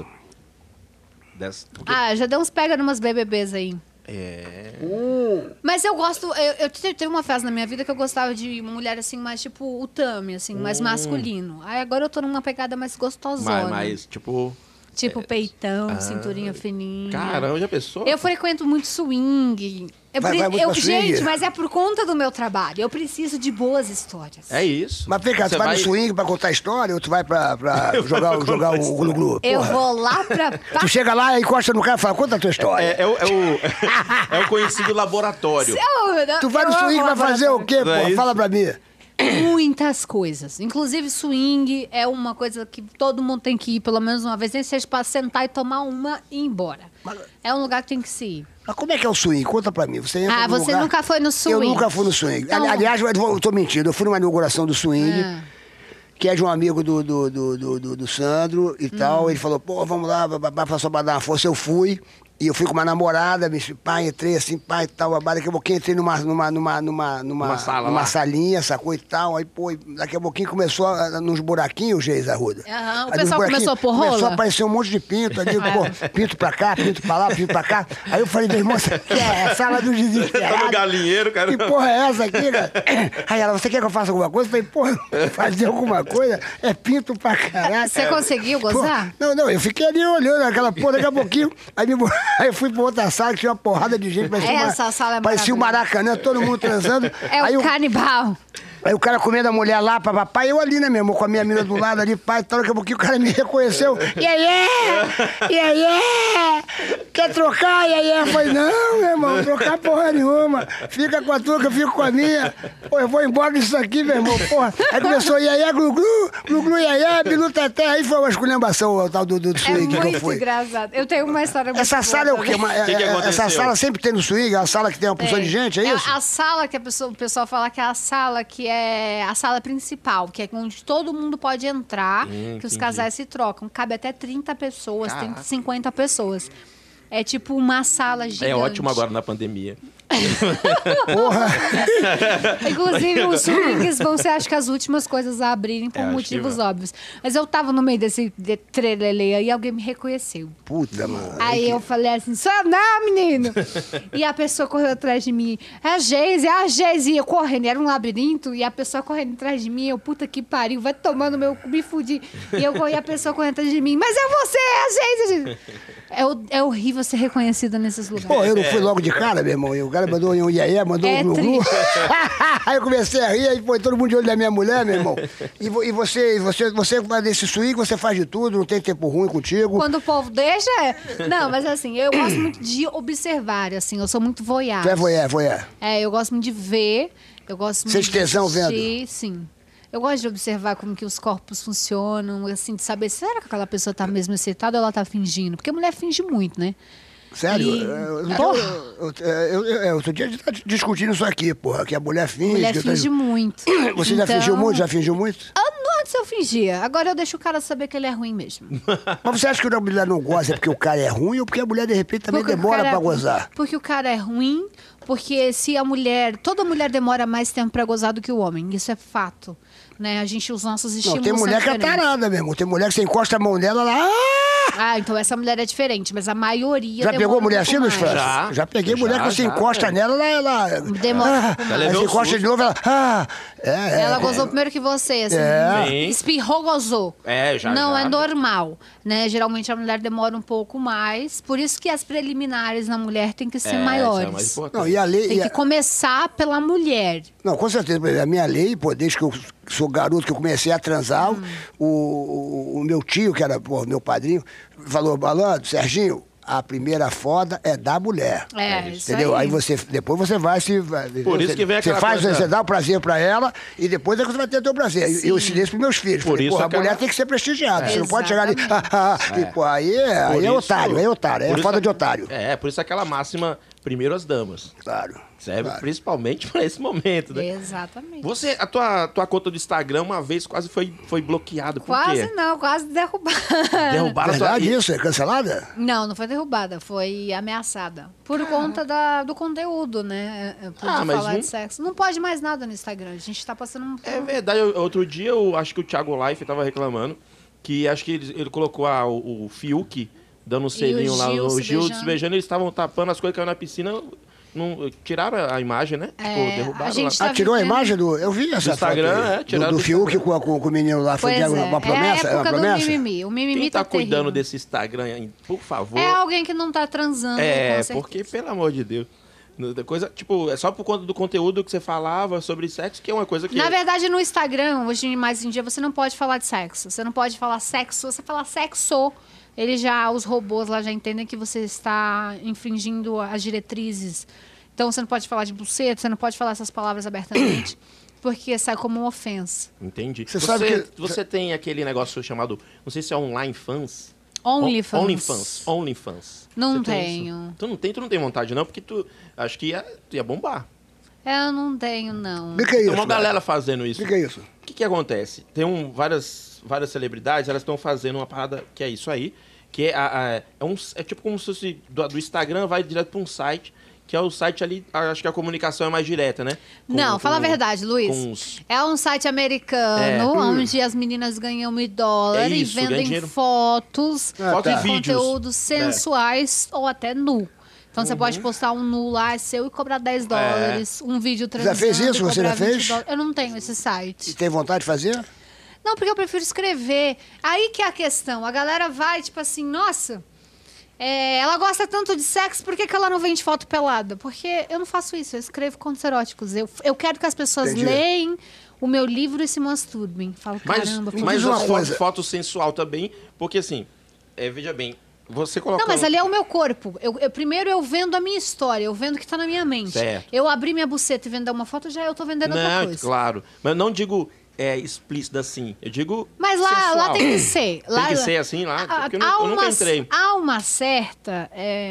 Já deu uns pega numas BBBs aí. Mas eu gosto... Eu tenho uma fase na minha vida que eu gostava de uma mulher assim, mais tipo o Tami, assim, mais masculino. Aí agora eu tô numa pegada mais gostosona. Mais tipo... Tipo peitão, cinturinha fininha. Caramba, já pensou? Eu frequento muito swing. Gente, mas é por conta do meu trabalho. Eu preciso de boas histórias. É isso. Mas vem cá, tu vai no swing pra contar história ou tu vai pra jogar o glu-glu? Eu vou lá pra... Tu chega lá e encosta no cara e fala, conta a tua história. É o conhecido laboratório. Tu vai no swing pra fazer o quê, pô? Fala pra mim. Muitas coisas. Inclusive, swing é uma coisa que todo mundo tem que ir pelo menos uma vez. Nem seja pra sentar e tomar uma e ir embora. É um lugar que tem que se ir. Mas como é que é o swing? Conta pra mim. Você entra você lugar... nunca foi no swing? Eu nunca fui no swing. Então... Aliás, eu tô mentindo. Eu fui numa inauguração do swing, que é de um amigo do Sandro e tal. Ele falou, pô, vamos lá, só pra dar uma força. Eu fui. E eu fui com uma namorada, entrei assim, e tal, daqui a pouquinho entrei numa salinha, sacou e tal, aí, pô, daqui a pouquinho começou nos buraquinhos, Geis Arruda. O pessoal começou a pôr rola? Começou a aparecer um monte de pinto ali, pô, pinto pra cá, pinto pra lá, pinto pra cá. Aí eu falei, meu irmão, isso aqui é a sala dos desesperados. Tá no galinheiro, cara. Que porra é essa aqui, cara? Aí ela, você quer que eu faça alguma coisa? Eu falei, porra, fazer alguma coisa? É pinto pra caralho. Você conseguiu gozar? Pô, não, eu fiquei ali olhando aquela porra, daqui a pouquinho, aí eu fui pra outra sala que tinha uma porrada de gente. Essa sala é parecia o Maracanã, todo mundo transando. É o canibal. Aí o cara comendo a mulher lá, papai, eu ali, né, meu irmão, com a minha mina do lado ali, pai, tal, daqui a pouquinho o cara me reconheceu. E aí? Quer trocar? E aí? Eu falei, não, meu irmão, trocar porra nenhuma. Fica com a tua que eu fico com a minha. Pô, eu vou embora disso aqui, meu irmão, porra. Aí começou, e aí, glu-glu, e aí, bilu teté. Aí foi uma esculhambação, o tal do swing que eu fui. É muito engraçado. Eu tenho uma história muito Essa sala é o quê? Essa sala sempre tem no swing? É a sala que tem uma porção de gente, é isso? A sala que o pessoal fala que é a sala que é a sala principal, que é onde todo mundo pode entrar, que os casais se trocam. Cabe até 30 pessoas, tem 50 pessoas. É tipo uma sala gigante. É ótimo agora na pandemia. Porra! Inclusive, os swings vão ser, acho que, as últimas coisas a abrirem por motivos óbvios. Mas eu tava no meio desse trelelê aí e alguém me reconheceu. Puta, mano. Aí eu falei assim, só não, menino! E a pessoa correu atrás de mim. É a Geise. E eu correndo. Era um labirinto e a pessoa correndo atrás de mim. Eu, puta que pariu, vai tomando meu... Me fudi. E eu corri a pessoa correndo atrás de mim. Mas é você, é a Geise! É horrível ser reconhecida nesses lugares. Pô, eu não fui logo de cara, meu irmão. O cara mandou um iaié, mandou um glu-glu. Aí eu comecei a rir, aí foi todo mundo de olho da minha mulher, meu irmão. E você vai desse swing, você faz de tudo, não tem tempo ruim contigo. Quando o povo deixa, Não, mas assim, eu gosto muito de observar, assim, eu sou muito voyeur. Tu é voyeur? É, eu gosto muito de ver, eu gosto muito de tesão vendo? Sim. Eu gosto de observar como que os corpos funcionam, assim, de saber, será que aquela pessoa tá mesmo excitada ou ela tá fingindo? Porque a mulher finge muito, né? Sério? Outro dia a gente tá discutindo isso aqui, porra, que a mulher finge. A mulher finge muito. Você já fingiu muito? Já fingiu muito? Antes eu fingia. Agora eu deixo o cara saber que ele é ruim mesmo. Mas você acha que a mulher não goza porque o cara é ruim ou porque a mulher, de repente, também demora pra gozar? Porque o cara é ruim, Porque se a mulher... Toda mulher demora mais tempo pra gozar do que o homem. Isso é fato. Né? Os nossos estímulos tem mulher que é tarada mesmo. Tem mulher que você encosta a mão dela lá... Então essa mulher é diferente, mas a maioria... Já pegou mulher assim, Luiz França? Já peguei mulher que você encosta nela, ela... Demora. Aí você encosta de novo, ela... Ela gozou primeiro que você, assim. Espirrou, gozou. Não é normal, né? Geralmente a mulher demora um pouco mais, por isso que as preliminares na mulher tem que ser maiores. Não, e a lei... Tem que começar pela mulher. Não, com certeza. A minha lei, pô, desde que eu sou garoto, que eu comecei a transar, o meu tio, que era meu padrinho, falou, Malandro, Serginho, a primeira foda é da mulher. Entendeu? Aí depois você vai se... Por isso que vem aquela coisa... Você dá o prazer pra ela e depois é que você vai ter o teu prazer. Eu ensinei isso pros meus filhos. Por isso a mulher tem que ser prestigiada. Você não pode chegar ali... aí é otário, é foda de otário. Por isso aquela máxima, primeiro as damas. Claro. Serve principalmente para esse momento, né? Exatamente. A tua conta do Instagram uma vez quase foi bloqueada. Por quê? Quase derrubada. Derrubaram a tua... Verdade isso? É cancelada? Não foi derrubada, foi ameaçada. Por conta do conteúdo, né? Por falar de sexo. Não pode mais nada no Instagram, a gente tá passando É verdade, outro dia eu acho que o Thiago Life tava reclamando que acho que ele colocou o Fiuk dando um selinho lá, o Gil se beijando, eles estavam tapando as coisas que caiu na piscina... Não, tiraram a imagem, né? Derrubaram lá. Tirou a imagem do... Eu vi essa Instagram, foto do Fiuk com o menino lá. Foi uma promessa? É a época do mimimi. O mimimi Quem tá cuidando desse Instagram, por favor? É alguém que não tá transando. Porque, pelo amor de Deus. Coisa, tipo, é só por conta do conteúdo que você falava sobre sexo, que é uma coisa que... Na verdade, no Instagram, hoje mais em dia, você não pode falar de sexo. Você não pode falar sexo, você fala sexo. Os robôs lá já entendem que você está infringindo as diretrizes. Então, você não pode falar de buceta, você não pode falar essas palavras abertamente, porque sai como uma ofensa. Entendi. Você tem aquele negócio chamado, não sei se é online fans. OnlyFans. Não tenho. Tu não tem vontade, não? Porque acho que ia bombar. Eu não tenho, não. O que é isso? Tem uma galera fazendo isso. O que é isso? O que acontece? Tem várias celebridades, elas estão fazendo uma parada que é isso aí, que é tipo como se fosse do Instagram, vai direto para um site, que é o site ali, acho que a comunicação é mais direta, né? Fala a verdade, Luiz. É um site americano, onde as meninas ganham $1.000 e vendem fotos, e vídeos, conteúdos sensuais ou até nu. Então você pode postar um nu lá, é seu, e cobrar $10. Um vídeo transando. Já fez isso? Você já fez? Eu não tenho esse site. E tem vontade de fazer? Não, porque eu prefiro escrever. Aí que é a questão. A galera vai, tipo assim, nossa... ela gosta tanto de sexo, por que ela não vende foto pelada? Porque eu não faço isso, eu escrevo contos eróticos. Eu quero que as pessoas leem o meu livro e se masturbem. Falo, caramba. Mas uma foto sensual também, porque assim, veja bem, você coloca... Não, mas ali é o meu corpo. Primeiro eu vendo a minha história, eu vendo o que tá na minha mente. Certo. Eu abrir minha buceta e vender uma foto, já eu tô vendendo outra coisa. Claro. Mas eu não digo... explícito assim. Eu digo. Mas lá tem que ser. Tem que ser assim lá? Porque eu nunca entrei. Há uma certa.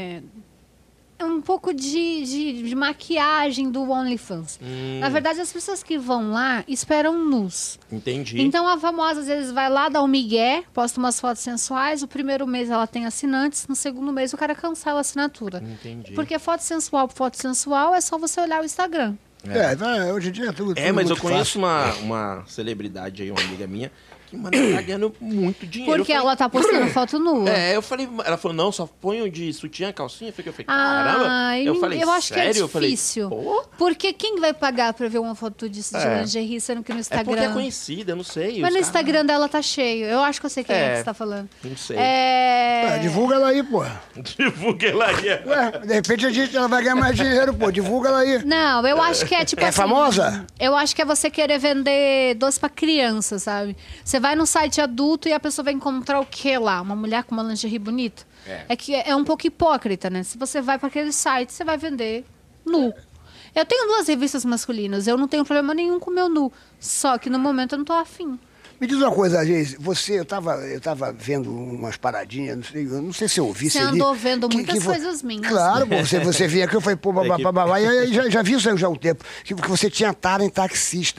Um pouco de maquiagem do OnlyFans. Na verdade, as pessoas que vão lá esperam nus. Entendi. Então a famosa, às vezes, vai lá, dá um migué, posta umas fotos sensuais. O primeiro mês ela tem assinantes, no segundo mês o cara cancela a assinatura. Entendi. Porque foto sensual é só você olhar o Instagram. Hoje em dia é tudo. Mas eu conheço uma celebridade aí, uma amiga minha, que, mano, ela tá ganhando muito dinheiro. Porque ela tá postando foto nua. Ela falou, não, só ponho de sutiã, calcinha. Eu falei, caramba. Eu acho que é difícil. Porque quem vai pagar pra ver uma foto de lingerie, sendo que no Instagram... É porque é conhecida, eu não sei. Mas no Instagram dela tá cheio. Eu acho que eu sei quem é que você tá falando. Não sei. Divulga ela aí, pô. Divulga ela aí. De repente ela vai ganhar mais dinheiro, pô. Divulga ela aí. Não, eu acho que é tipo assim... famosa? Eu acho que é você querer vender doce pra criança, sabe? Você vai no site adulto e a pessoa vai encontrar o quê lá? Uma mulher com uma lingerie bonita? É que é um pouco hipócrita, né? Se você vai para aquele site, você vai vender nu. Eu tenho 2 revistas masculinas, eu não tenho problema nenhum com o meu nu. Só que no momento eu não tô afim. Me diz uma coisa, Geise, eu tava vendo umas paradinhas, não sei se eu ouvi. Você andou vendo muitas coisas minhas. Claro, você vinha aqui, eu falei, pô, babá, e já vi isso aí já há um tempo, que você tinha tara em taxista.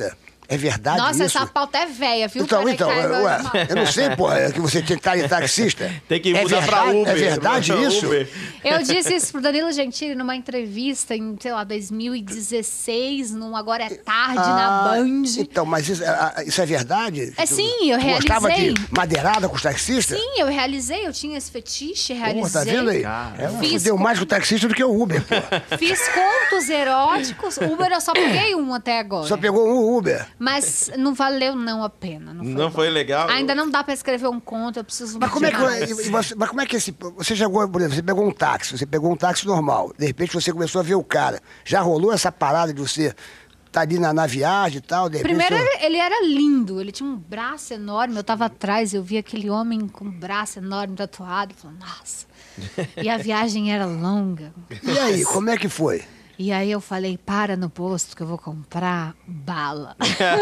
É verdade Nossa, isso? essa pauta é velha, viu? Então, eu não sei, pô, é que você tem que estar em taxista. Tem que mudar pra Uber. É verdade isso? Uber. Eu disse isso pro Danilo Gentili numa entrevista em, sei lá, 2016, num Agora é Tarde, na Band. Então, mas isso é verdade? Sim, eu realizei. Gostava de madeirada com os taxistas? Sim, eu realizei, eu tinha esse fetiche, realizei. Pô, tá vendo aí? Deu mais com o taxista do que o Uber, pô. Fiz contos eróticos. Uber eu só peguei um até agora. Só pegou um Uber? Mas não valeu não a pena. Não foi legal? Ainda não dá pra escrever um conto, eu preciso... Mas como é que você chegou, por exemplo, você pegou um táxi normal, de repente você começou a ver o cara. Já rolou essa parada de você tá ali na viagem e tal? De repente, primeiro, ele era lindo, ele tinha um braço enorme, eu tava atrás, eu vi aquele homem com um braço enorme, tatuado, e falei, nossa. E a viagem era longa. E aí, como é que foi? E aí eu falei, para no posto que eu vou comprar bala.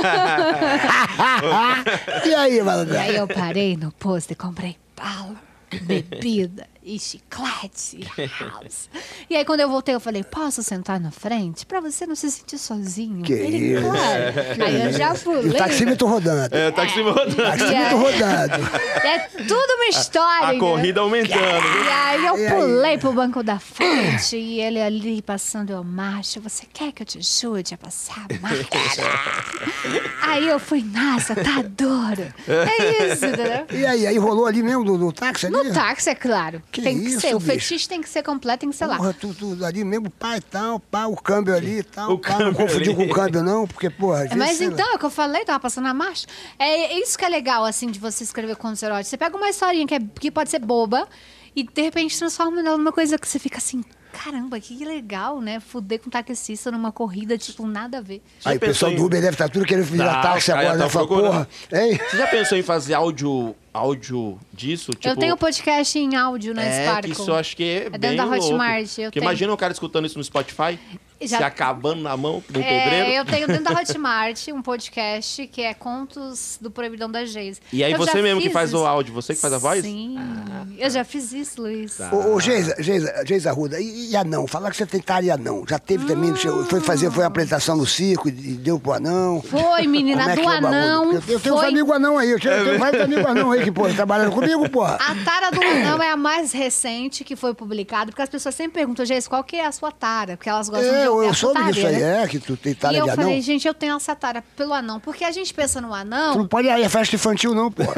E aí, malandro? E aí eu parei no posto e comprei bala, bebida e chiclete e house. E aí quando eu voltei eu falei, posso sentar na frente? Pra você não se sentir sozinho. Que ele, isso? Claro. Aí eu já pulei. E o taxímetro rodando. É, o taxímetro rodando. Taxímetro rodando. É tudo uma história. A corrida aumentando. E aí eu pulei pro banco da frente e ele ali passando a marcha. Você quer que eu te ajude a passar a marcha? Aí eu fui, nossa, tá duro. É isso, entendeu? E aí rolou ali mesmo no táxi? Ali? No táxi, é claro. Que tem que isso, ser. O bicho? fetiche tem que ser completo, tem que ser lá. Porra, tu ali mesmo, pá e tal, pá, o câmbio ali e tal. O Pá, não câmbio confundiu ali. com o câmbio, não, porque, porra, às vezes, Mas sei lá. então, é o que eu falei, tava passando a marcha. É isso que é legal, assim, de você escrever contos eróticos. Você pega uma historinha que pode ser boba e, de repente, transforma ela numa coisa que você fica assim... Caramba, que legal, né? Fuder com taxista numa corrida, tipo, nada a ver. Aí o pessoal do Uber deve estar tudo querendo virar táxi agora, né? Fala, porra, hein? Você já pensou em fazer áudio disso? Tipo, Eu tenho podcast em áudio na Sparkle. Que isso eu acho que é bem dentro da louco. Hotmart. Porque imagina o cara escutando isso no Spotify, Já- se acabando na mão do pedreiro. Eu tenho dentro da Hotmart um podcast que é Contos do Proibidão da Geise. E aí Eu você já mesmo que fiz faz isso. o áudio, você que faz a voz? Sim, eu já fiz isso, Luiz. Tá. Ô, Geisa Arruda, e anão? Falar que você tentária anão. Já teve também, foi a apresentação no circo e deu pro anão. Foi, menina, Como é do que é o bagulho? anão. Eu tenho uns amigos anão aí, eu tenho vários amigos anão aí que, pô, trabalhando comigo, porra. A tara do anão é a mais recente que foi publicada, porque as pessoas sempre perguntam, Geise, qual que é a sua tara? Porque elas gostam de ouvir Eu a soube putaria, disso aí, né? que tu tem E tara eu de anão. falei, gente, eu tenho essa tara pelo anão. Porque a gente pensa no Tu não anão... pode ir aí a festa infantil, não, porra.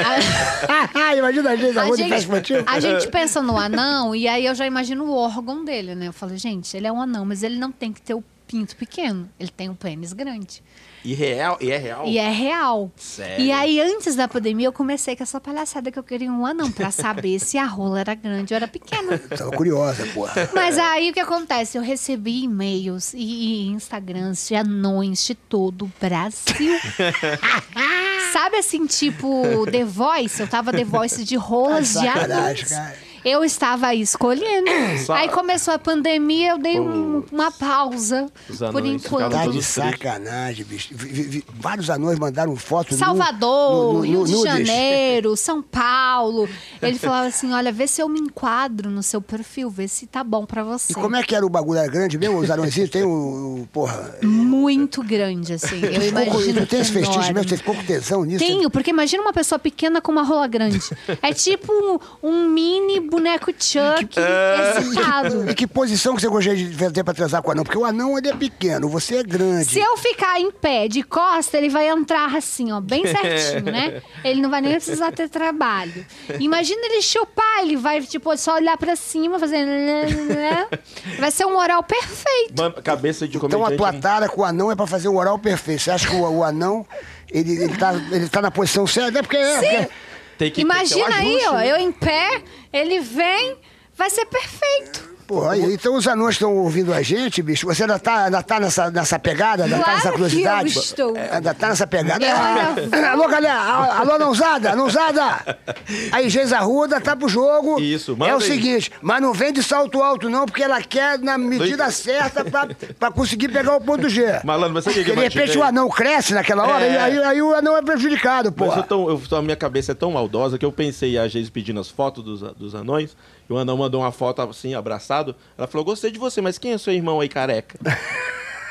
Imagina a Geisa Arruda em festa infantil. A gente pensa no anão e aí eu já imagino o órgão dele, né? Eu falo, gente, ele é um anão, mas ele não tem que ter o pinto pequeno. Ele tem um pênis grande. E é real? E é real. Sério? E aí, antes da pandemia, eu comecei com essa palhaçada que eu queria um anão pra saber se a rola era grande ou era pequena. Tava curiosa, porra. Mas aí, o que acontece? Eu recebi e-mails e Instagrams de anões de todo o Brasil. Sabe assim, tipo The Voice? Eu tava The Voice de rolas de Sacanagem, anões. cara. Eu estava aí escolhendo. Aí começou a pandemia, eu dei uma pausa. Os anões Por enquanto. ficavam Tá todos de sacanagem, bicho. Vários anões mandaram foto Salvador, Rio de nudes. Janeiro, São Paulo. Ele falava assim, olha, vê se eu me enquadro no seu perfil, vê se tá bom pra você. E como é que era o bagulho? Era grande mesmo? Os anõezinhos tem porra... Muito grande, assim. Eu imagino. Tu tem esse enorme. fetiche mesmo? Você ficou com tesão nisso? Tenho, porque imagina uma pessoa pequena com uma rola grande. É tipo um mini boneco Chuck excitado. E que posição que você gostaria de fazer pra transar com o anão? Porque o anão, ele é pequeno, você é grande. Se eu ficar em pé, de costa, ele vai entrar assim, ó, bem certinho, né? Ele não vai nem precisar ter trabalho. Imagina ele chupar, ele vai, tipo, só olhar pra cima, fazendo... Vai ser um oral perfeito. Cabeça de Então comediante. a tua tara com o anão é pra fazer um oral perfeito. Você acha que o anão, ele tá na posição certa? É porque é. Tem que Imagina ter um aí, ajuste, ó, né? eu em pé, ele vem, vai ser perfeito. Porra, aí, então os anões estão ouvindo a gente, bicho. Você ainda tá nessa pegada? Ainda tá Claro nessa que curiosidade? eu estou. Ainda tá nessa pegada? Eu ainda Alô, galera! Alô, anãozada! Aí, Geisa Arruda tá pro jogo. Isso, É manda o aí. seguinte, mas não vem de salto alto não, porque ela quer na medida certa pra conseguir pegar o ponto G. Malandro, mas sabe o que Porque de repente o anão cresce naquela hora e aí o anão é prejudicado, pô. Mas a minha cabeça é tão maldosa que eu pensei a Geise pedindo as fotos dos anões, e o anão mandou uma foto assim, abraçado. Ela falou, gostei de você, mas quem é seu irmão aí careca?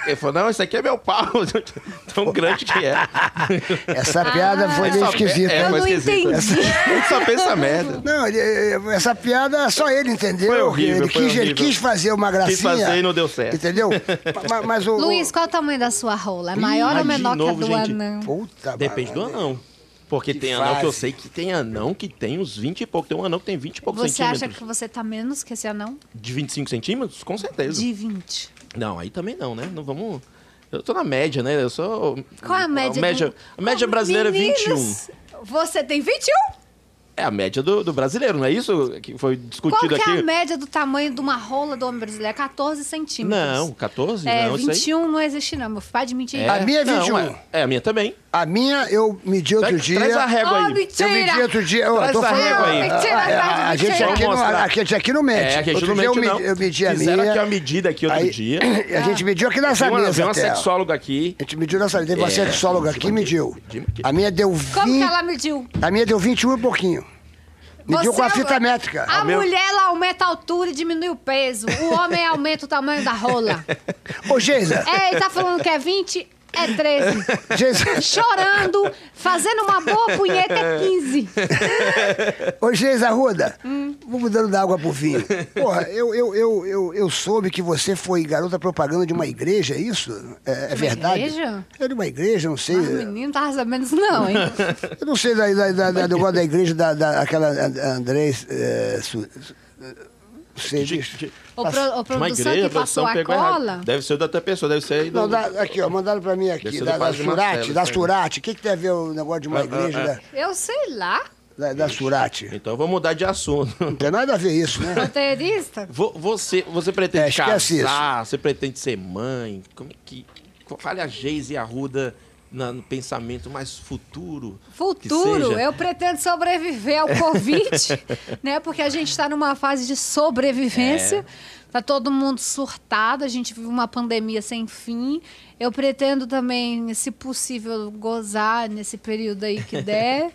Ele falou, não, esse aqui é meu pau. Tão grande que é. Essa piada foi meio esquisita. Eu não entendi. Ele só pensa merda. Não, essa piada só ele entendeu. Foi horrível, Ele quis fazer uma gracinha. Quis fazer e não deu certo. Entendeu? Mas Luiz, qual é o tamanho da sua rola? É maior ou menor que a do anão? Puta, depende do anão. Porque tem anão que eu sei que tem anão que tem uns 20 e pouco. Tem um anão que tem 20 e poucos centímetros. Você acha que você tá menos que esse anão? De 25 centímetros? Com certeza. De 20. Não, aí também não, né? Não vamos... Eu tô na média, né? Eu sou... Qual é a média? A média brasileira é 21. Você tem 21? É a média do brasileiro, não é isso que foi discutido aqui? Qual que é a média do tamanho de uma rola do homem brasileiro? 14 centímetros. Não, 14? É, não, 21 não existe não, meu pai de mentir. A minha é 21. Não, a minha também. A minha eu medi outro dia. Traz a régua aí. Mentira! Eu medi outro dia. Eu Traz tô a falando. régua aí. A gente aqui não mede. É, aqui a gente outro não dia mede, não. Eu medi a minha. Fizeram aqui uma medida aqui outro dia. A gente mediu aqui nessa mesa. Veio uma até. sexóloga aqui. A gente mediu nessa mesa. Teve uma sexóloga aqui e mediu. A minha deu 20. Como que ela mediu? A minha deu 21 e pouquinho. Mediu com a fita métrica. A mulher ela aumenta a altura e diminui o peso. O homem aumenta o tamanho da rola. Ô, Geisa. É, ele tá falando que é 20, é 13. Geisa. Chorando, fazendo uma boa punheta é 15. Ô, Geisa Arruda, vou mudando da água pro vinho. Porra, eu soube que você foi garota propaganda de uma igreja, é isso? É verdade? Igreja? É de uma igreja, não sei. O menino tá sabendo isso não, hein? Eu não sei do negócio da igreja daquela Andrés... O produção que passou a cola. Deve ser da outra pessoa, deve ser aí do... Não, aqui, ó, mandaram pra mim aqui, da Surate. O que tem a ver o negócio de uma igreja Eu sei lá. da Surate? Então eu vou mudar de assunto. Não tem nada a ver isso, né? Roteirista? Você pretende esquece casar? Você pretende ser mãe? Como é que... Fale a Geise Arruda no pensamento mais futuro. Futuro? Eu pretendo sobreviver ao Covid, né? Porque a gente está numa fase de sobrevivência. Tá todo mundo surtado, a gente vive uma pandemia sem fim. Eu pretendo também, se possível, gozar nesse período aí que der.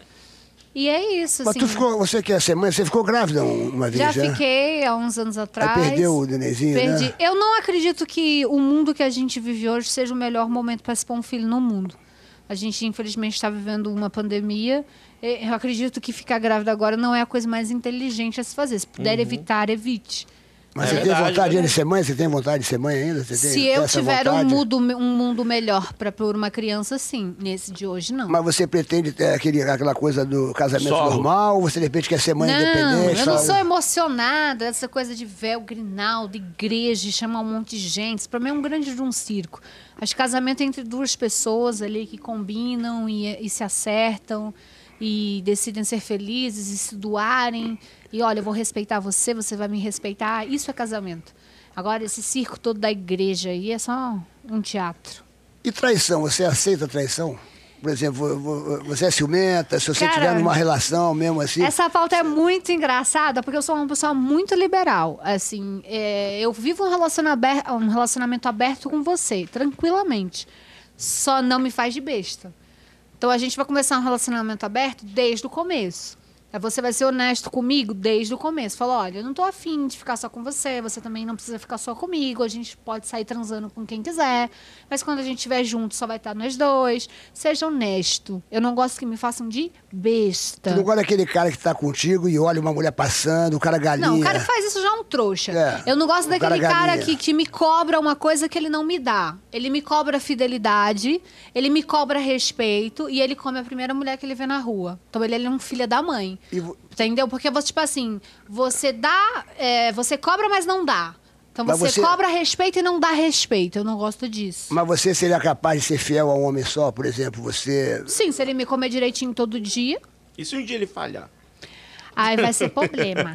E é isso, Mas assim. você quer ser mãe? Você ficou grávida uma vez, já fiquei há uns anos atrás. Aí perdeu o nenenzinho, Perdi. né? Eu não acredito que o mundo que a gente vive hoje seja o melhor momento para se pôr um filho no mundo. A gente, infelizmente, está vivendo uma pandemia. Eu acredito que ficar grávida agora não é a coisa mais inteligente a se fazer. Se puder evitar, evite. Mas você tem vontade de ser mãe? Você tem vontade de ser mãe ainda? Se eu tiver um mundo melhor para pôr uma criança, sim. Nesse de hoje, não. Mas você pretende ter aquela coisa do casamento normal? Ou você, de repente, quer ser mãe independente? Eu não sou emocionada. Essa coisa de véu, grinaldo, igreja, chamar um monte de gente. Isso para mim é um grande de um circo. Acho que casamento é entre duas pessoas ali que combinam e se acertam e decidem ser felizes e se doarem. E olha, eu vou respeitar você, você vai me respeitar. Isso é casamento. Agora, esse circo todo da igreja aí é só um teatro. E traição? Você aceita traição? Por exemplo, você é ciumenta? Se você tiver numa relação mesmo assim... Essa pauta é muito engraçada, porque eu sou uma pessoa muito liberal. Assim, eu vivo um relacionamento aberto com você, tranquilamente. Só não me faz de besta. Então, a gente vai começar um relacionamento aberto desde o começo. Você vai ser honesto comigo desde o começo. Fala, olha, eu não tô afim de ficar só com você, você também não precisa ficar só comigo, a gente pode sair transando com quem quiser, mas quando a gente estiver junto só vai estar nós dois. Seja honesto. Eu não gosto que me façam de besta. Tu não gosta daquele cara que tá contigo e olha uma mulher passando, o cara galinha. Não, o cara que faz isso já é um trouxa. Eu não gosto daquele cara que me cobra uma coisa que ele não me dá. Ele me cobra fidelidade, ele me cobra respeito e ele come a primeira mulher que ele vê na rua. Então ele é um filho da mãe. Entendeu? Porque, tipo assim, você dá... você cobra, mas não dá. Então você cobra respeito e não dá respeito. Eu não gosto disso. Mas você seria capaz de ser fiel a um homem só, por exemplo? Você... Sim, se ele me comer direitinho todo dia. E se um dia ele falhar? Aí vai ser problema.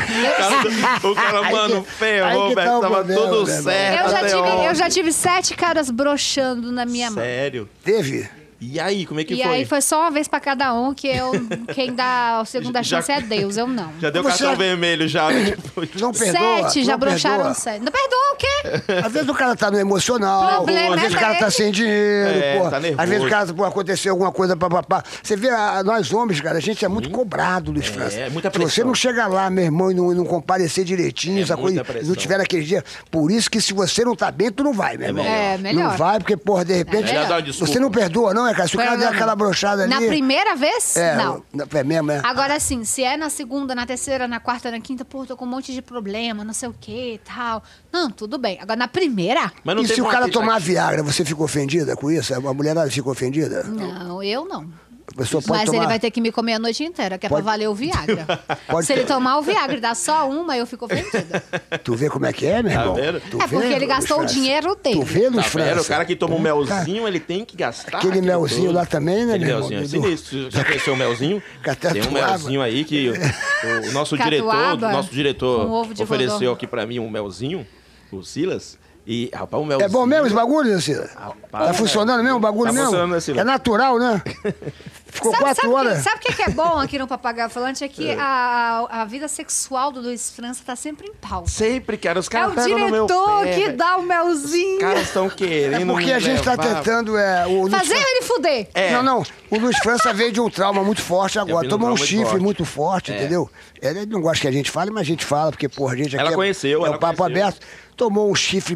O cara, mano, ferrou, velho. Tava tudo certo. Eu já tive 7 caras broxando na minha mão. Sério? Teve? E aí, como é que foi? E aí foi só uma vez pra cada um, que quem dá a segunda chance é Deus, eu não. Já deu cartão vermelho, já. Não perdoa? 7, já broxaram 7. Não perdoa o quê? Às vezes o cara tá no emocional, às vezes o cara tá sem dinheiro, pô. Tá nervoso. Às vezes o cara, aconteceu alguma coisa, papapá. Você vê, nós homens, cara, a gente é muito cobrado, Luiz França. É, muita pressão. Se você não chega lá, meu irmão, e não comparecer direitinho, essa coisa, não tiver naquele dia. Por isso que se você não tá bem, tu não vai, meu irmão. Melhor. Não vai, porque, porra, de repente, você não perdoa, não, cara? Se o cara der aquela broxada ali... Na primeira vez, não. É mesmo, é. Agora, assim, se é na segunda, na terceira, na quarta, na quinta, pô, tô com um monte de problema, não sei o que e tal. Não, tudo bem. Agora, na primeira... Mas não e se o cara tomar Viagra, você ficou ofendida com isso? A mulherada ficou ofendida? Não, eu não. Mas ele vai ter que me comer a noite inteira, que é pra valer o Viagra. Se ele tomar o Viagra e dar só uma, eu fico ofendida. Tu vê como é que é, meu irmão? Porque ele gastou o dinheiro dele. Tu vê, Luiz França? O cara que toma um melzinho, ele tem que gastar. Aquele melzinho lá também, né, meu irmão? Aquele melzinho é sinistro. Já conheceu o melzinho? Tem um melzinho aí que o nosso diretor ofereceu aqui pra mim um melzinho, o Silas. E, rapaz, o melzinho... É bom mesmo esse bagulho, Silas? Tá funcionando mesmo o bagulho mesmo? Funcionando, né, Silas? É natural, né? Ficou 4 horas. Sabe o que é bom aqui no Papagaio Falante? É que a vida sexual do Luiz França tá sempre em pauta. Sempre, cara. Os caras pegam no meu pé. É o diretor que dá o melzinho. Os caras estão querendo... É porque a gente tá tentando... fazer ele fuder. Não. O Luiz França veio de um trauma muito forte agora. Tomou um chifre muito forte, entendeu? Ele não gosta que a gente fale, mas a gente fala, porque, porra, a gente aqui... Ela conheceu, é o papo aberto. Tomou um chifre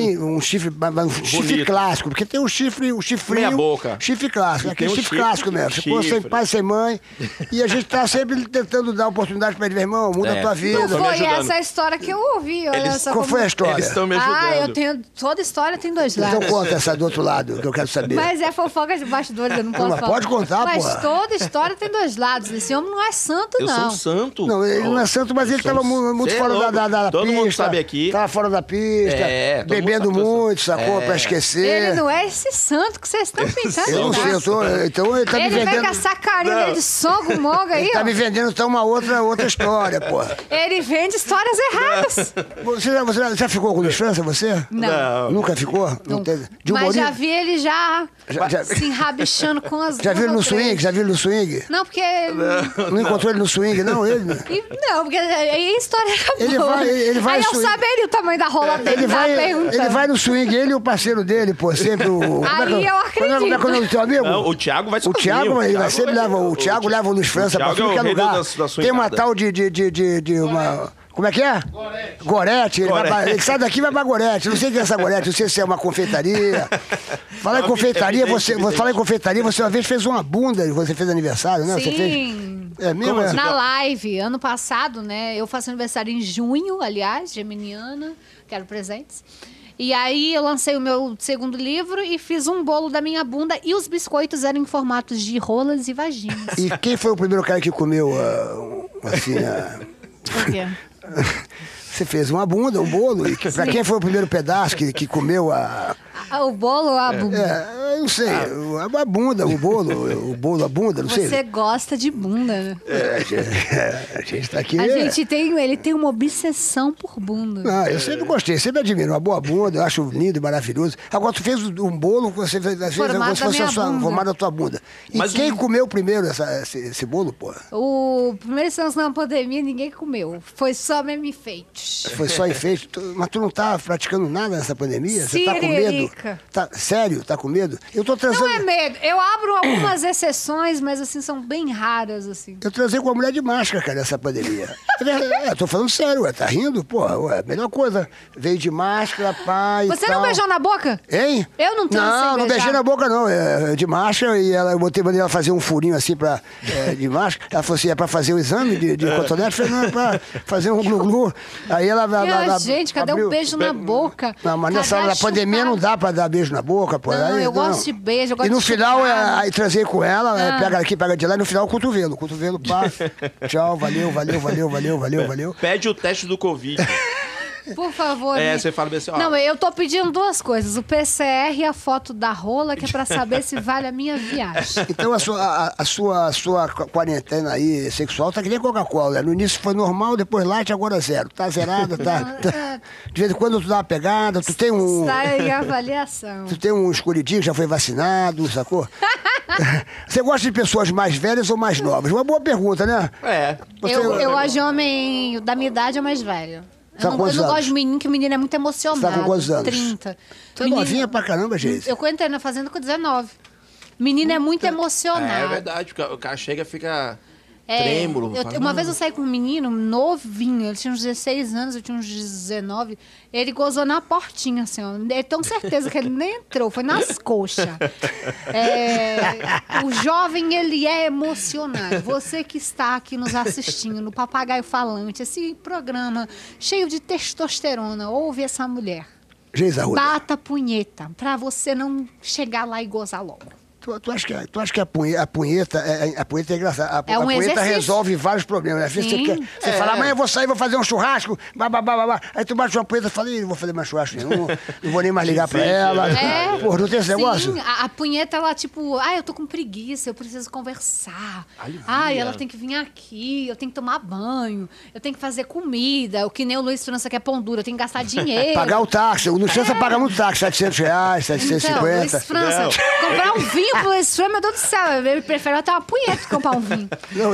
chifre clássico, porque tem um chifrinho, meia boca. Chifre clássico, aquele chifre clássico mesmo. Ficou sem pai, sem mãe, e a gente tá sempre tentando dar oportunidade pra ele, meu irmão, muda a tua vida. Não foi essa a história que eu ouvi, olha só. Qual foi a história? Eles estão me ajudando. Toda história tem dois lados. Então conta essa do outro lado, que eu quero saber. Mas é fofoca de bastidores, eu não posso falar. Pode contar, pô. Mas toda história tem dois lados, esse homem não é santo, não. Eu sou santo. Não, ele não é santo, mas ele tava muito fora da pista. Todo mundo sabe aqui. Tava fora da pista. Bebendo muito, sacou? Pra esquecer. Ele não é esse santo que vocês estão pintando. Eu não sei, então ele tá me vendendo... Ele vem com essa carinha de soco moga aí, Ele tá me vendendo então uma outra história, pô. Ele vende histórias erradas. Você já ficou com o Luiz França, você? Não. Nunca ficou? Não teve. Mas já vi ele já se enrabichando com as... Já viu ele no swing? Já viu ele no swing? Não, porque... Não encontrou ele no swing, não? Ele? Não, porque aí a história acabou. Ele vai aí eu saberia o tamanho da rola dele. Ele vai no swing, ele e o parceiro dele, pô, sempre o... Aí eu acredito. Como é que é o nome do teu amigo? Não, o Thiago vai sozinho. O Thiago, ele vai sempre leva... O Thiago leva o Luiz França pra tudo que é lugar. Tem uma tal de uma... Como é que é? Gorete. Ele sai daqui e vai pra Gorete. Não sei o que é essa Gorete, não sei se é uma confeitaria. Falar em confeitaria, você uma vez fez uma bunda, você fez aniversário, né? Sim. Você fez... É mesmo? Na live, ano passado, né? Eu faço aniversário em junho, aliás, geminiana, quero presentes. E aí eu lancei o meu segundo livro e fiz um bolo da minha bunda e os biscoitos eram em formatos de rolas e vaginas. E quem foi o primeiro cara que comeu, assim, Por quê? Você fez uma bunda, um bolo. E pra quem foi o primeiro pedaço que comeu o bolo ou a bunda? Eu não sei. A bunda, o bolo, a bunda, não sei. Você gosta de bunda, né? A gente tá aqui... Ele tem uma obsessão por bunda. Não, eu sempre gostei, sempre admiro. Uma boa bunda, eu acho lindo e maravilhoso. Agora, tu fez um bolo, você fez como se fosse formado a tua bunda. E mas quem comeu primeiro esse bolo, pô? O primeiro instante na pandemia, ninguém comeu. Foi só mesmo enfeite. Foi só enfeite? Mas tu não tá praticando nada nessa pandemia? Você tá com medo? Sério? Tá com medo? Eu tô trazendo... Não é medo. Eu abro algumas exceções, mas assim, são bem raras, assim. Eu trazei com a mulher de máscara, cara, nessa pandemia. Tô falando sério, ué. Tá rindo? Pô, melhor coisa. Veio de máscara, pai. Você não beijou na boca? Hein? Eu não tenho. Não beijei na boca, não. De máscara, e eu mandei ela fazer um furinho assim de máscara. Ela falou assim: é pra fazer o exame de cotonete? Eu falei: não, é pra fazer um glu-glu. Aí ela gente, cadê o beijo na boca? Não, mas nessa hora da pandemia não dá pra dar beijo na boca, pô. Não, eu gosto de beijo, eu gosto de E no final, aí trazei com ela, pega aqui, pega de lá, e no final o cotovelo. Cotovelo, pá. Tchau, valeu. Pede o teste do Covid. Por favor. Você fala assim, ó. Não, eu tô pedindo duas coisas. O PCR e a foto da rola, que é pra saber se vale a minha viagem. Então a sua quarentena aí sexual tá que nem Coca-Cola. No início foi normal, depois light, agora zero. Tá zerada, tá. De vez em quando tu dá uma pegada, tu tem um... Está em avaliação. Tu tem um escolhidinho que já foi vacinado, sacou? Você gosta de pessoas mais velhas ou mais novas? Uma boa pergunta, né? Eu gosto de homem da minha idade ou mais velho. Eu não gosto de menino, que o menino é muito emocionado. Você tá com quantos anos? 30. Você é novinha pra caramba, Geise. Eu entrei na fazenda com 19. Menino é muito emocionado. É verdade, o cara chega e fica trêmulo. Uma vez eu saí com um menino novinho, ele tinha uns 16 anos, eu tinha uns 19. Ele gozou na portinha, assim, ó. Eu tenho certeza que ele nem entrou, foi nas coxas. O jovem, ele é emocionado. Você que está aqui nos assistindo, no Papagaio Falante, esse programa cheio de testosterona, ouve essa mulher. Geise Arruda. Bata a punheta, pra você não chegar lá e gozar logo. Tu acha que a punheta é engraçada? A punheta exercício. Resolve vários problemas. Às vezes você fala, amanhã eu vou sair, vou fazer um churrasco, babá. Aí tu bate uma punheta e fala, não vou fazer mais churrasco nenhum, não vou nem mais ligar pra ela. Pô, não tem esse negócio? Sim, a punheta, ela tipo, eu tô com preguiça, eu preciso conversar. Ela tem que vir aqui, eu tenho que tomar banho, eu tenho que fazer comida, o que nem o Luiz França quer pão duro, eu tenho que gastar dinheiro. Pagar o táxi, o Luiz França paga muito táxi, R$700, 750. Então, Luiz França, comprar um vinho pro Luiz França, meu Deus do céu, ele prefere até uma punheta que comprar um vinho. Não,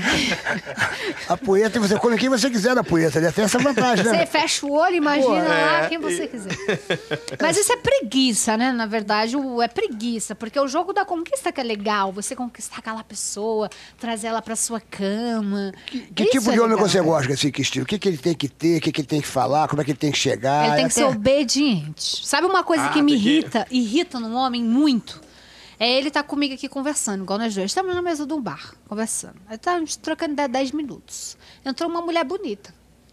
a punheta, você come quem você quiser na punheta, né? Tem essa vantagem, né? Você fecha o olho, imagina lá quem você quiser. Mas isso é preguiça, né? Na verdade, é preguiça, porque o jogo da conquista que é legal, você conquistar aquela pessoa, trazer ela pra sua cama. Que tipo de homem você gosta, assim, que estilo? O que ele tem que ter, o que ele tem que falar, como é que ele tem que chegar? Ele tem que ser obediente. Sabe uma coisa que me irrita num homem muito? Ele tá comigo aqui conversando, igual nós dois. Estamos na mesa de um bar, conversando. Aí tá trocando 10 minutos. Entrou uma mulher bonita.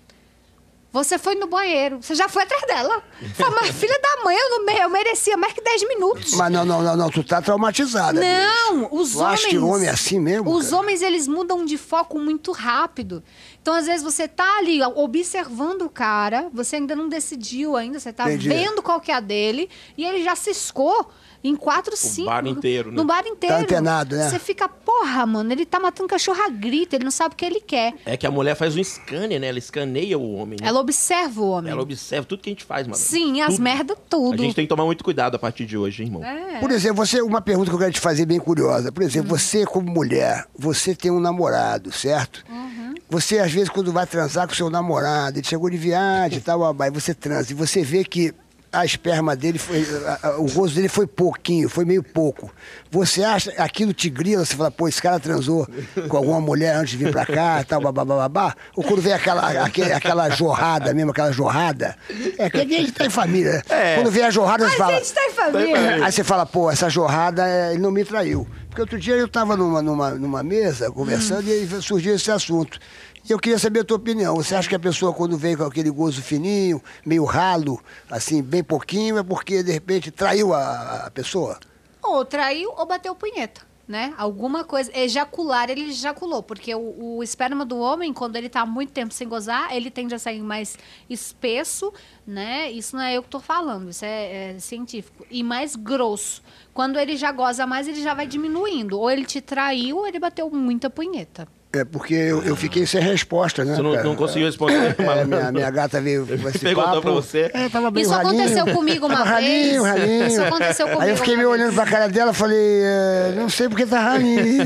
Você foi no banheiro, você já foi atrás dela. Falei, mas filha da mãe, eu merecia mais que 10 minutos. Mas não, tu tá traumatizada. Não, os homens... Acho que o homem é assim mesmo? Os homens, eles mudam de foco muito rápido. Então, às vezes, você tá ali observando o cara, você ainda não decidiu ainda, você tá vendo qual que é a dele, e ele já ciscou em 4, 5. No bar inteiro, né? No bar inteiro. Tá antenado, né? Você fica, porra, mano, ele tá matando cachorro a grito, ele não sabe o que ele quer. É que a mulher faz um scanner, né? Ela escaneia o homem. Né? Ela observa o homem. Ela observa tudo que a gente faz, mano. Sim, as merdas tudo. A gente tem que tomar muito cuidado a partir de hoje, hein, irmão? Por exemplo, uma pergunta que eu quero te fazer bem curiosa. Por exemplo, você como mulher, você tem um namorado, certo? Você, às vezes, quando vai transar com seu namorado, ele chegou de viagem e tal, aí você transa, e você vê que a esperma dele o gozo dele foi pouquinho, foi meio pouco. Você acha, aquilo te grila, você fala, pô, esse cara transou com alguma mulher antes de vir pra cá e tal, babá. Ou quando vem aquela jorrada mesmo, aquela jorrada, que a gente tá em família, né? Quando vem a jorrada, você fala... A gente tá em família. Aí você fala, pô, essa jorrada, ele não me traiu. Porque outro dia eu tava numa mesa, conversando, e aí surgiu esse assunto. E eu queria saber a tua opinião. Você acha que a pessoa, quando vem com aquele gozo fininho, meio ralo, assim, bem pouquinho, é porque, de repente, traiu a pessoa? Ou traiu ou bateu punheta, né? Alguma coisa. Ejacular, ele ejaculou. Porque o esperma do homem, quando ele tá há muito tempo sem gozar, ele tende a sair mais espesso, né? Isso não é eu que tô falando, isso é científico. E mais grosso. Quando ele já goza mais, ele já vai diminuindo. Ou ele te traiu, ou ele bateu muita punheta. Porque eu fiquei sem resposta, né? Você não conseguiu responder. Minha gata veio com esse perguntou papo. Pra você. Tava bem Isso ralinho. aconteceu comigo uma vez. Ralinho. Isso aconteceu comigo. Aí eu fiquei me olhando pra cara dela e falei, não sei porque tá ralinho.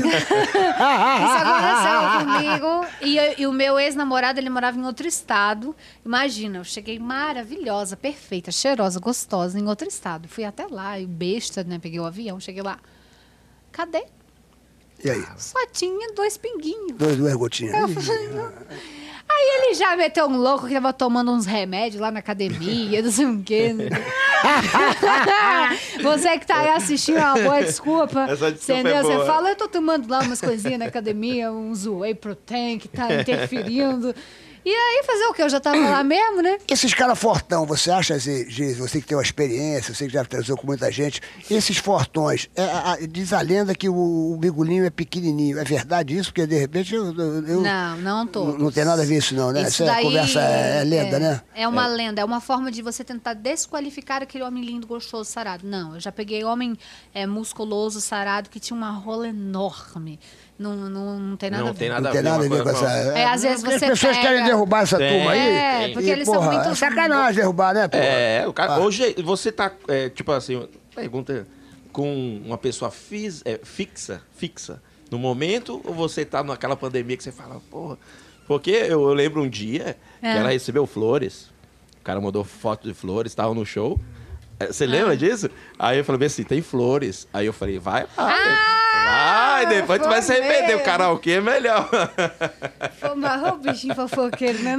Isso aconteceu comigo. E o meu ex-namorado, ele morava em outro estado. Imagina, eu cheguei maravilhosa, perfeita, cheirosa, gostosa, em outro estado. Fui até lá, e besta, né? Peguei o avião, cheguei lá. Cadê? E aí? Só tinha 2 pinguinhos. Duas gotinhas. Aí ele já meteu um louco que tava tomando uns remédios lá na academia, não sei o quê. Você que tá aí assistindo, uma boa desculpa. Essa desculpa Entendeu? é boa. Você fala, eu tô tomando lá umas coisinhas na academia, uns whey protein que tá interferindo. E aí, fazer o quê? Eu já tava lá mesmo, né? Esses caras fortão, você acha, Geise, você que tem uma experiência, você que já transou com muita gente, esses fortões, diz a lenda que o bigolinho é pequenininho. É verdade isso? Porque, de repente, eu Não todos. Não tem nada a ver isso, não, né? Isso Essa daí conversa é lenda, né? É uma lenda, é uma forma de você tentar desqualificar aquele homem lindo, gostoso, sarado. Não, eu já peguei homem musculoso, sarado, que tinha uma rola enorme. Não tem nada a ver. Não tem nada a ver com essa... Às vezes você As pessoas querem derrubar essa turma aí. Porque eles são muito... É sacanagem derrubar, né, porra? O cara, hoje você tá, tipo assim, pergunta com uma pessoa fixa, no momento, ou você tá naquela pandemia que você fala, porra... Porque eu lembro um dia que ela recebeu flores. O cara mandou foto de flores, tava no show. Você lembra disso? Aí eu falei assim, tem flores. Aí eu falei, vai lá. Vai, depois tu vai se arrepender. O karaokê é melhor. Foi o bichinho fofoqueiro, né?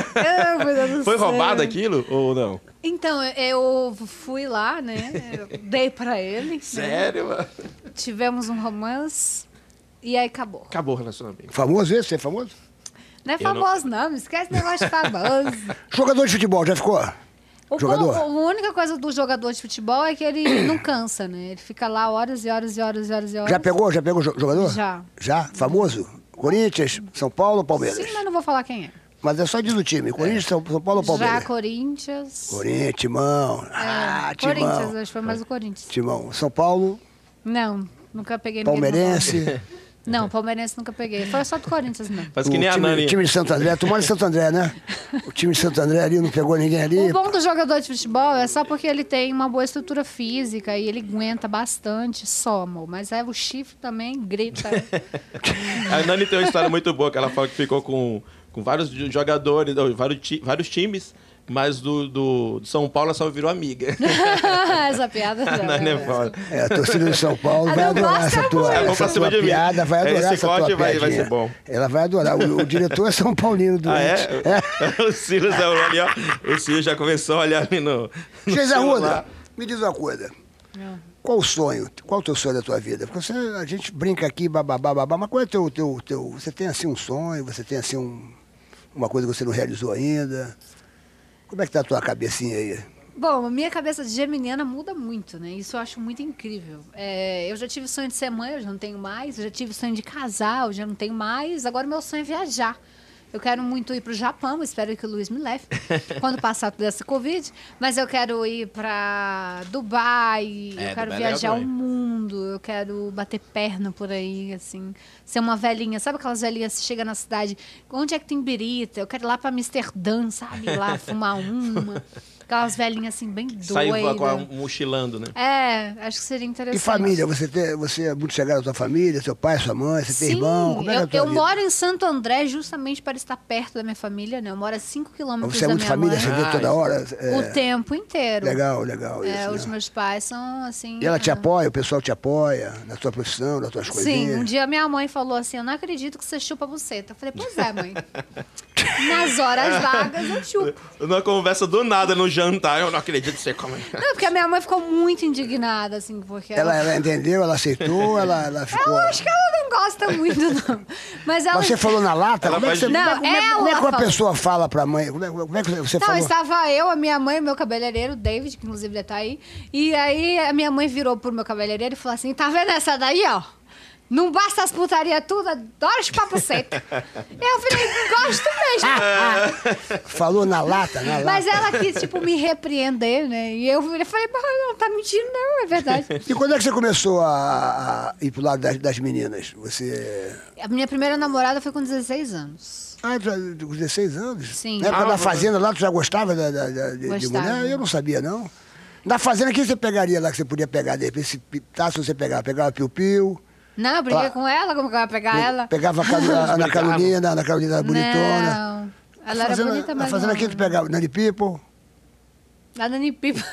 Foi roubado aquilo ou não? Então, eu fui lá, né? Eu dei pra ele. Sério, né? Mano? Tivemos um romance e aí acabou. Acabou o relacionamento. Famoso esse? Você é famoso? Não é famoso, não esquece negócio de famoso. Jogador de futebol, já ficou? A única coisa do jogador de futebol é que ele não cansa, né? Ele fica lá horas e horas e horas e horas e horas. Já pegou jogador? Já. Já? Famoso? Corinthians, São Paulo ou Palmeiras? Sim, mas não vou falar quem é. Mas é só diz o time. Corinthians, São Paulo ou Palmeiras? Já Corinthians. Corinthians, Timão. Timão. Corinthians, acho que foi mais o Corinthians. Timão. São Paulo? Não, nunca peguei ninguém. Palmeirense? Não, palmeirense nunca peguei. Foi só do Corinthians, não. Faz que nem a Nani. O time de Santo André. Tu mora em Santo André, né? O time de Santo André ali não pegou ninguém ali. O bom do jogador de futebol é só porque ele tem uma boa estrutura física e ele aguenta bastante só, amor. Mas o chifre também grita. A Nani tem uma história muito boa, que ela fala que ficou com vários jogadores, vários times, mas do São Paulo ela só virou amiga. Essa piada já. Nani é foda. A torcida do São Paulo vai adorar essa tua piada, vai adorar essa tua piadinha. Vai ser bom. Ela vai adorar. O diretor é São Paulino do O Silas ali, ó. O Silas já começou a olhar ali no Geis Arruda, me diz uma coisa. Qual o sonho? Qual o teu sonho da tua vida? Porque a gente brinca aqui, bababá, mas qual é o teu... Você tem assim um sonho? Você tem assim uma coisa que você não realizou ainda? Como é que tá a tua cabecinha aí? Bom, a minha cabeça de geminiana muda muito, né? Isso eu acho muito incrível. Eu já tive sonho de ser mãe, eu já não tenho mais. Eu já tive sonho de casar, eu já não tenho mais. Agora o meu sonho é viajar. Eu quero muito ir para o Japão, espero que o Luiz me leve, quando passar toda essa Covid. Mas eu quero ir para Dubai, eu quero viajar o mundo, eu quero bater perna por aí, assim. Ser uma velhinha, sabe aquelas velhinhas que chegam na cidade, onde é que tem birita? Eu quero ir lá para Amsterdã, sabe? Ir lá fumar uma. Aquelas velhinhas assim, bem doidas. Sair mochilando, né? Acho que seria interessante. E família? Você é muito chegado à tua família, seu pai, sua mãe, você tem irmão? Como é que é a tua eu vida? moro em Santo André justamente para estar perto da minha família, né? Eu moro a 5 quilômetros da minha mãe. Você é muito família, você vê toda hora? O tempo inteiro. Legal isso. Os meus pais são assim... E ela te apoia, o pessoal te apoia na tua profissão, nas tuas coisinhas? Sim, um dia minha mãe falou assim, eu não acredito que você chupa a buceta. Eu falei, pois é, mãe. Nas horas vagas eu chupo. Numa conversa do nada no jantar, eu não acredito que você come. Não, porque a minha mãe ficou muito indignada, assim, porque ela entendeu, ela aceitou, ela ficou... Eu acho que ela não gosta muito, não. Mas você falou na lata? Como é que uma pessoa fala pra mãe? Como é que você falou? Não, estava eu, a minha mãe e meu cabeleireiro, o David, que inclusive ele tá aí. E aí a minha mãe virou pro meu cabeleireiro e falou assim, tá vendo essa daí, ó? Não basta as putarias tudo, adoro chupar buceta. Eu falei, gosto mesmo. Falou na lata. Mas ela quis, me repreender, né? E eu falei, não, tá mentindo não, é verdade. E quando é que você começou a ir pro lado das meninas? A minha primeira namorada foi com 16 anos. Com 16 anos? Sim. Na época da fazenda lá, tu já gostava de mulher? Eu não sabia, não. Na fazenda, quem você pegaria lá que você podia pegar? De repente, se pitasse, você pegava piu-piu. Não, eu briguei com ela, como que eu ia pegar ela? Pegava a Ana Carolina, bonitona. Não, ela era bonita, mas na fazenda aqui tu pegava Nani People. A Nani People.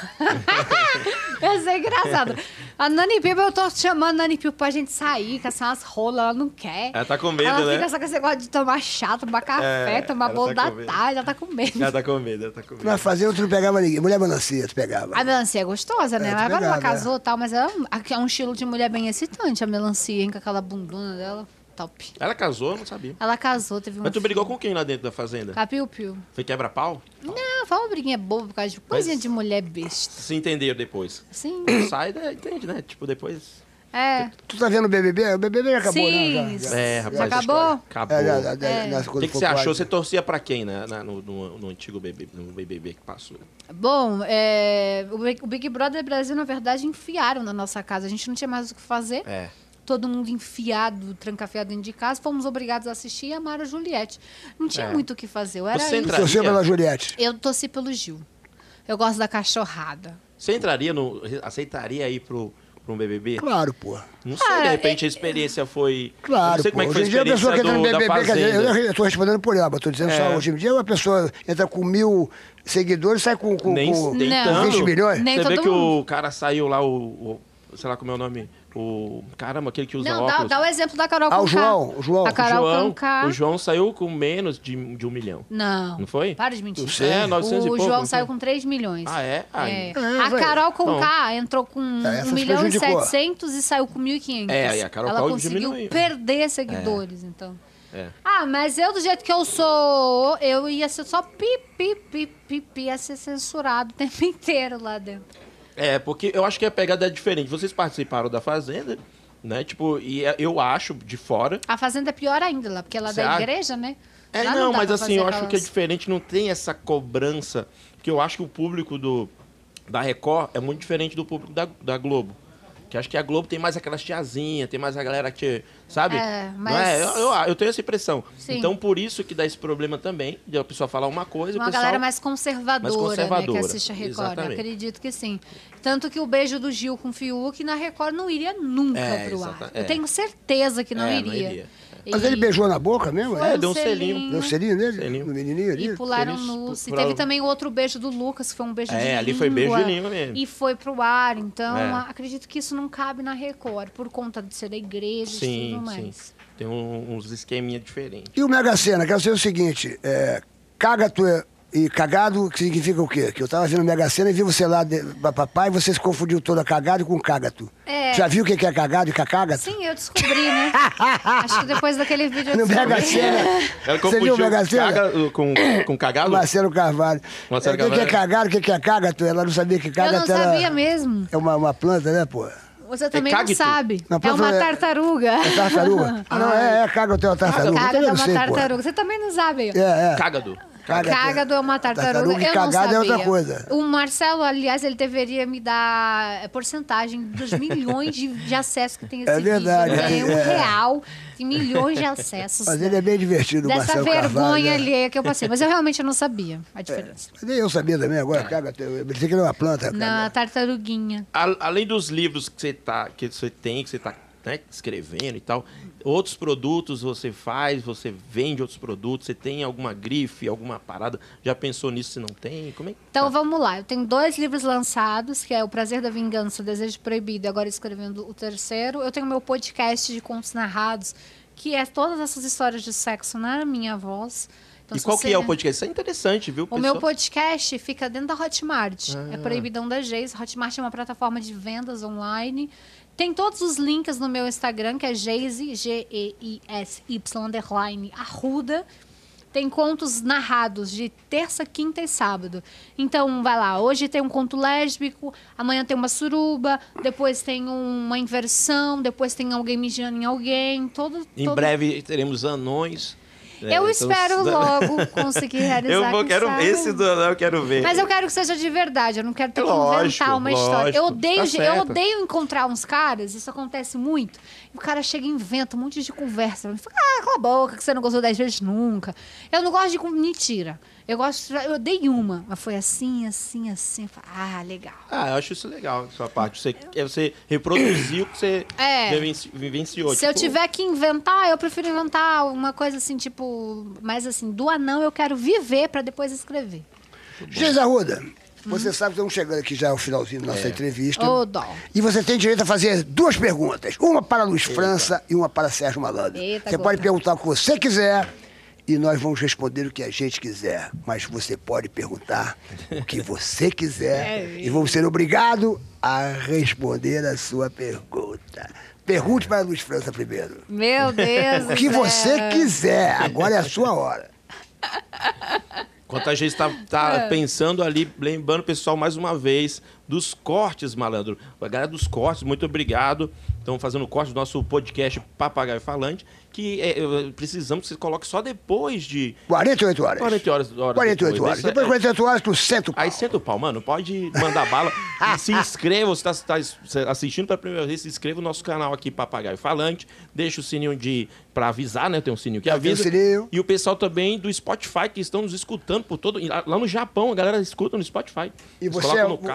Essa é engraçada. A Nani People, eu tô chamando a Nani People pra gente sair, caçar umas rolas, ela não quer. Ela tá com medo, ela né? Ela fica só com esse negócio de tomar chá, tomar café, tomar bolo da tarde, ela tá com medo. Ela tá com medo. Na fazenda tu não pegava ninguém. Mulher melancia tu pegava. A melancia é gostosa, né? Agora ela casou e tal, mas ela é um estilo de mulher bem excitante, a melancia, hein, com aquela bundona dela. Top. Ela casou, eu não sabia. Ela casou, teve Mas tu brigou com quem lá dentro da fazenda? Com a Piu-Piu. Foi quebra-pau? Não, foi uma briguinha boba por causa de coisinha de mulher besta. Se entenderam depois? Sim. Sai, entende, né? Depois... Tu tá vendo o BBB? O BBB já acabou, sim, né? rapaz. Já acabou? Acabou. O que você achou? Você torcia pra quem, né? No antigo BBB, no BBB que passou? Bom, o Big Brother Brasil, na verdade, enfiaram na nossa casa. A gente não tinha mais o que fazer. Todo mundo enfiado, trancafiado dentro de casa. Fomos obrigados a assistir e amar a Juliette. Não tinha muito o que fazer. Você torceu pela Juliette? Eu torci pelo Gil. Eu gosto da cachorrada. Você aceitaria ir pro pra um BBB? Claro, pô. Não sei, de repente a experiência foi... Claro, não sei como é que foi a hoje em dia a pessoa que entra no da BBB, Fazenda. eu tô respondendo por ela, mas tô dizendo só, hoje em dia uma pessoa entra com 1000 seguidores e sai com Nem 20 milhões. Nem Você vê todo que mundo. o cara saiu lá, sei lá como é o nome, caramba, aquele que usa Não, óculos. dá o exemplo da Carol Ah, Conká. o João. A Carol Conká. O João saiu com menos de 1 milhão. Não. Não foi? Para de mentir. 900 e pouco. O João saiu com 3 milhões. Ah, é? Ah, É. É, A vai. Carol Conká entrou com essa 1 se milhão e prejudicou. 700 e saiu com 1.500. É, e a Carol Ela Conká conseguiu diminuiu. perder seguidores, então. É. Ah, mas eu, do jeito que eu sou, eu ia ser só ia ser censurado o tempo inteiro lá dentro. É, porque eu acho que a pegada é diferente. Vocês participaram da Fazenda, né? Tipo, e eu acho, de fora... A Fazenda é pior ainda lá, porque ela é Você da acha? igreja, né? É, Lá não, dá mas pra assim, fazer eu acho que é aquelas- diferente, não tem essa cobrança. Porque eu acho que o público da Record é muito diferente do público da Globo. Que acho que a Globo tem mais aquelas tiazinhas, tem mais a galera que, sabe? É, mas- Não é? Eu tenho essa impressão. Sim. Então, por isso que dá esse problema também, de a pessoa falar uma coisa e o Uma pessoal... galera mais conservadora, né, que assiste a Record. Exatamente. Acredito que sim. Tanto que o beijo do Gil com o Fiuk na Record não iria nunca pro ar. Eu tenho certeza que não iria. Mas ele beijou na boca mesmo? Foi deu um selinho. Deu um selinho nele? Selinho. No menininho ali? E pularam Selinho nus. E pra- teve também o outro beijo do Lucas, que foi um beijo de língua. ali foi beijo de língua mesmo. E foi pro ar. Então, É. acredito que isso não cabe na Record, por conta de ser da igreja e Sim, tudo sim. mais. Tem uns esqueminha diferentes. E o Mega Sena, quero saber o seguinte, cagato e cagado, que significa o quê? Que eu tava vendo o Mega Sena e vi você lá, papai, e você se confundiu toda cagado com cagato. É. Já viu o que é cagado e cagato? Sim, eu descobri, né? Acho que depois daquele vídeo eu No descobri. Mega Sena. Ela Você viu o Mega Sena? com cagado? Marcelo Carvalho. Marcelo O que é Carvalho. cagado, o que é cagato? Ela não sabia que Eu não cagato era... sabia mesmo. É uma planta, né, pô? Você também não cacto? sabe. Não, É uma é- tartaruga. É tartaruga? Ah, não, é cagato, é uma tartaruga. Cágado Eu é não uma sei, pô. tartaruga. Você também não sabe. É. Cágado. Cágado é uma tartaruga. Tartaruga e Eu não cagado é sabia. outra coisa. O Marcelo, aliás, ele deveria me dar porcentagem dos milhões de acessos que tem esse vídeo. verdade, Eu ganhei é. R$1, tem milhões de acessos. Mas ele é bem divertido, o Dessa Marcelo vergonha Carvalho. né? alheia que eu passei. Mas eu realmente não sabia a diferença. Mas nem eu sabia também agora, cagato. Eu pensei que era uma planta. Na tartaruguinha. Além dos livros que você tá né, escrevendo e tal, outros produtos você faz, você vende outros produtos, você tem alguma grife, alguma parada? Já pensou nisso se não tem? Como é que Então tá? vamos lá. Eu tenho 2 livros lançados, que é O Prazer da Vingança, O Desejo Proibido, e agora escrevendo o terceiro. Eu tenho meu podcast de contos narrados, que é todas essas histórias de sexo na minha voz. Então, E se qual você- que é o podcast? Isso é interessante, viu, O pessoal? meu podcast fica dentro da Hotmart. É Proibidão da Geis. Hotmart é uma plataforma de vendas online. Tem todos os links no meu Instagram, que é Geisy, Geisy, _Arruda. Tem contos narrados de terça, quinta e sábado. Então, vai lá. Hoje tem um conto lésbico, amanhã tem uma suruba, depois tem uma inversão, depois tem alguém mijando em alguém. Em breve teremos anões. Eu espero logo conseguir realizar. quem sabe. Esse do anão eu quero ver. Mas eu quero que seja de verdade, eu não quero ter que Lógico, inventar uma história. Eu lógico, odeio, tá eu certo. odeio encontrar uns caras, isso acontece muito. E o cara chega e inventa um monte de conversa. Ele fala, cala a boca, que você não gostou 10 vezes nunca. Eu não gosto de mentira. Eu odeio uma, mas foi assim, assim, assim. Eu falo, legal. Eu acho isso legal, da sua parte. Você reproduziu o que você vivenciou. Se eu tiver que inventar, eu prefiro inventar uma coisa assim, tipo, mais assim, do anão eu quero viver pra depois escrever. Geis Arruda, você sabe que estamos chegando aqui já ao finalzinho da nossa entrevista. Ô, dó. E você tem direito a fazer 2 perguntas. Uma para Luiz França e uma para Sérgio Malandro. Eita, você gota. pode perguntar o que você quiser e nós vamos responder o que a gente quiser. Mas você pode perguntar o que você quiser e vamos ser obrigados a responder a sua pergunta. Pergunte para Luiz França primeiro. Meu Deus O que do céu. você quiser. Agora é a sua hora. Enquanto a gente tá pensando ali, lembrando o pessoal mais uma vez dos cortes, Malandro. A galera dos cortes, muito obrigado. Estão fazendo corte do nosso podcast Papagaio Falante, que precisamos que você coloque só depois de 48 horas. 48 horas. 48 depois. horas. Depois de 48 horas, tu senta o pau. Aí senta o pau, mano. Pode mandar bala. E se inscreva, você tá assistindo pela primeira vez, se inscreva no nosso canal aqui, Papagaio Falante. Deixa o sininho pra avisar, né? Tem um sininho que avisa. Tem um sininho. E o pessoal também do Spotify, que estão nos escutando por todo... Lá no Japão, a galera escuta no Spotify. E Eles você, colocam no carro. e você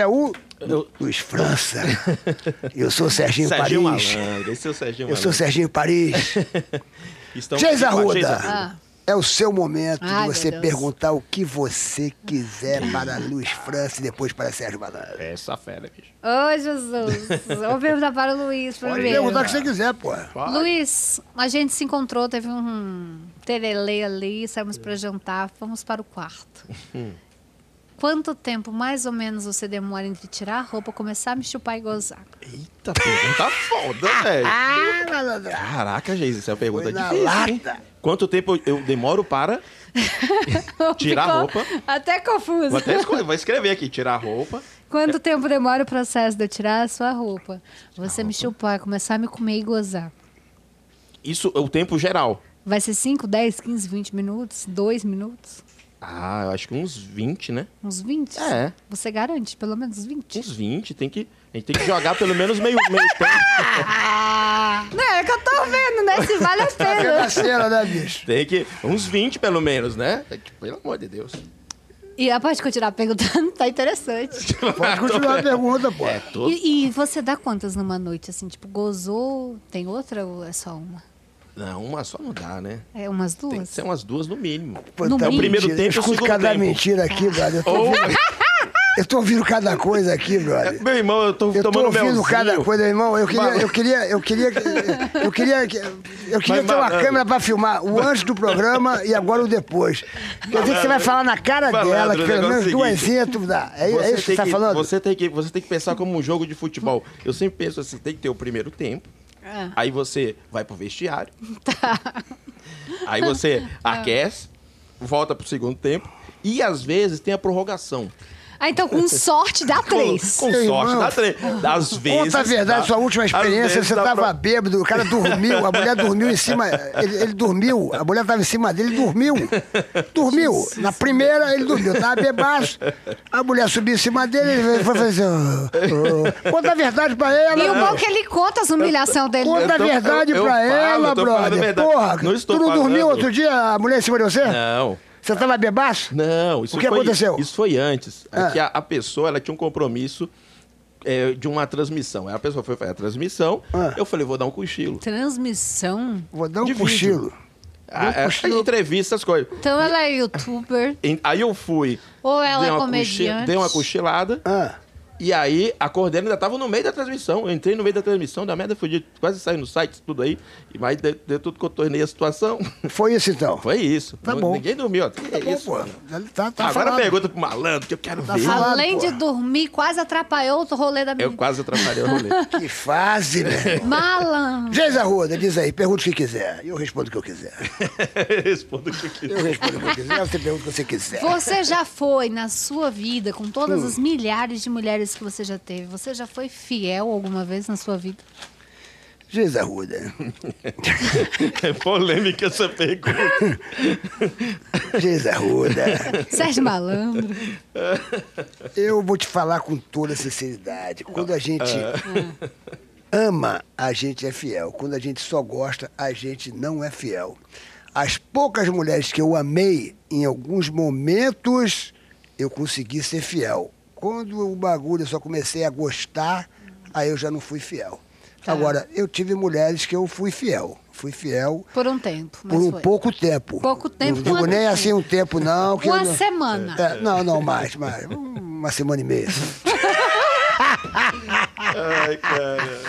é o Luiz França. Eu sou o Serginho Paris. Malandro. Esse é o Serginho Eu sou o Serginho Paris. Geis Arruda. É o seu momento de você perguntar o que você quiser para Luiz França e depois para Sérgio Malandro. Essa fera, bicho. Ô, Jesus. Vou perguntar para o Luiz primeiro. Pode perguntar o que você quiser, pô. Luiz, a gente se encontrou, teve um terelê ali, saímos para jantar, fomos para o quarto. Quanto tempo, mais ou menos, você demora entre tirar a roupa, começar a me chupar e gozar? Eita, pergunta foda, velho. Caraca, Geis, essa é uma pergunta difícil, hein? Quanto tempo eu demoro para tirar a roupa? Até confuso. Vou escrever aqui, tirar a roupa. Quanto tempo demora o processo de eu tirar a sua roupa? Você me chupar, começar a me comer e gozar. Isso é o tempo geral. Vai ser 5, 10, 15, 20 minutos? 2 minutos? Eu acho que uns 20, né? Uns 20? É. Você garante pelo menos 20? Uns 20, a gente tem que jogar pelo menos meio tempo. Não, é que eu tô vendo, né? Se vale a pena. Cena, né, bicho? Tem que... Uns 20 pelo menos, né? Pelo amor de Deus. E pode continuar perguntando, tá interessante. Pode continuar a pergunta, pô. E você dá quantas numa noite, assim? Tipo, gozou, tem outra ou é só uma? Não, uma só não dá, né? É umas duas? Tem que ser umas duas no mínimo. Pô, no mínimo. O primeiro tempo e o segundo tempo. Cada mentira aqui, brother. Eu tô ouvindo cada coisa aqui, brother. Meu irmão, eu tô tomando melzinho. Eu tô ouvindo cada coisa, irmão. Eu queria ter uma câmera pra filmar o antes do programa e agora o depois. Quer dizer que você vai falar na cara dela, que pelo menos duasinhas tu dá. É isso que você tá falando? Você tem que pensar como um jogo de futebol. Eu sempre penso assim, tem que ter o primeiro tempo. Aí você vai pro vestiário. Tá. Aí você aquece, volta pro segundo tempo. E às vezes tem a prorrogação. Então, com sorte, dá 3. Com sorte, dá 3. Às vezes. Conta a verdade, sua última experiência. Você tava bêbado, o cara dormiu, a mulher dormiu em cima. Ele dormiu, a mulher tava em cima dele, ele dormiu. Dormiu. Jesus. Na primeira, ele dormiu, tava bebaço. A mulher subiu em cima dele, ele foi fazer assim. Conta a verdade pra ela. E o bom é que ele conta as humilhações dele. Conta a verdade pra ela, brother. Porra, tu não dormiu outro dia, a mulher em cima de você? Não. Você tava bebaço? Não. O que aconteceu? Isso foi antes. É que a pessoa ela tinha um compromisso de uma transmissão. A pessoa foi fazer a transmissão, eu falei, vou dar um cochilo. Transmissão? Vou dar um cochilo. Entrevista, essas coisas. Então ela é youtuber. Aí eu fui. Ou ela é comediante. Dei uma cochilada. E aí, a coordenadora ainda estava no meio da transmissão. Eu entrei no meio da transmissão, da merda, fui quase saí no site, tudo aí. Mas deu tudo que eu tornei a situação. Foi isso, então? Foi isso. Tá bom. Ninguém dormiu. Tá isso, bom, tá agora falando. Pergunta pro malandro, que eu quero ver. Além de dormir, quase atrapalhou o rolê da minha. Eu quase atrapalhei o rolê. Que fase, né? Malandro. Geis Arruda, diz aí, pergunta o que quiser. E eu respondo o que eu quiser. Respondo o que eu quiser. Eu respondo o que eu quiser, você pergunta o que você quiser. Você já foi, na sua vida, com todas as milhares de mulheres que você já teve, você já foi fiel alguma vez na sua vida? Geis Arruda. É polêmica essa pergunta. Geis Arruda. Sérgio Malandro. Eu vou te falar com toda sinceridade. Quando a gente ama, a gente é fiel. Quando a gente só gosta, a gente não é fiel. As poucas mulheres que eu amei, em alguns momentos, eu consegui ser fiel. Quando o bagulho eu só comecei a gostar, aí eu já não fui fiel. Agora, eu tive mulheres que eu fui fiel. Fui fiel. Por um tempo. Por um pouco tempo. Pouco tempo. Não digo nem assim um tempo, não. Que uma semana. Não, mais. Uma semana e meia. Ai, cara.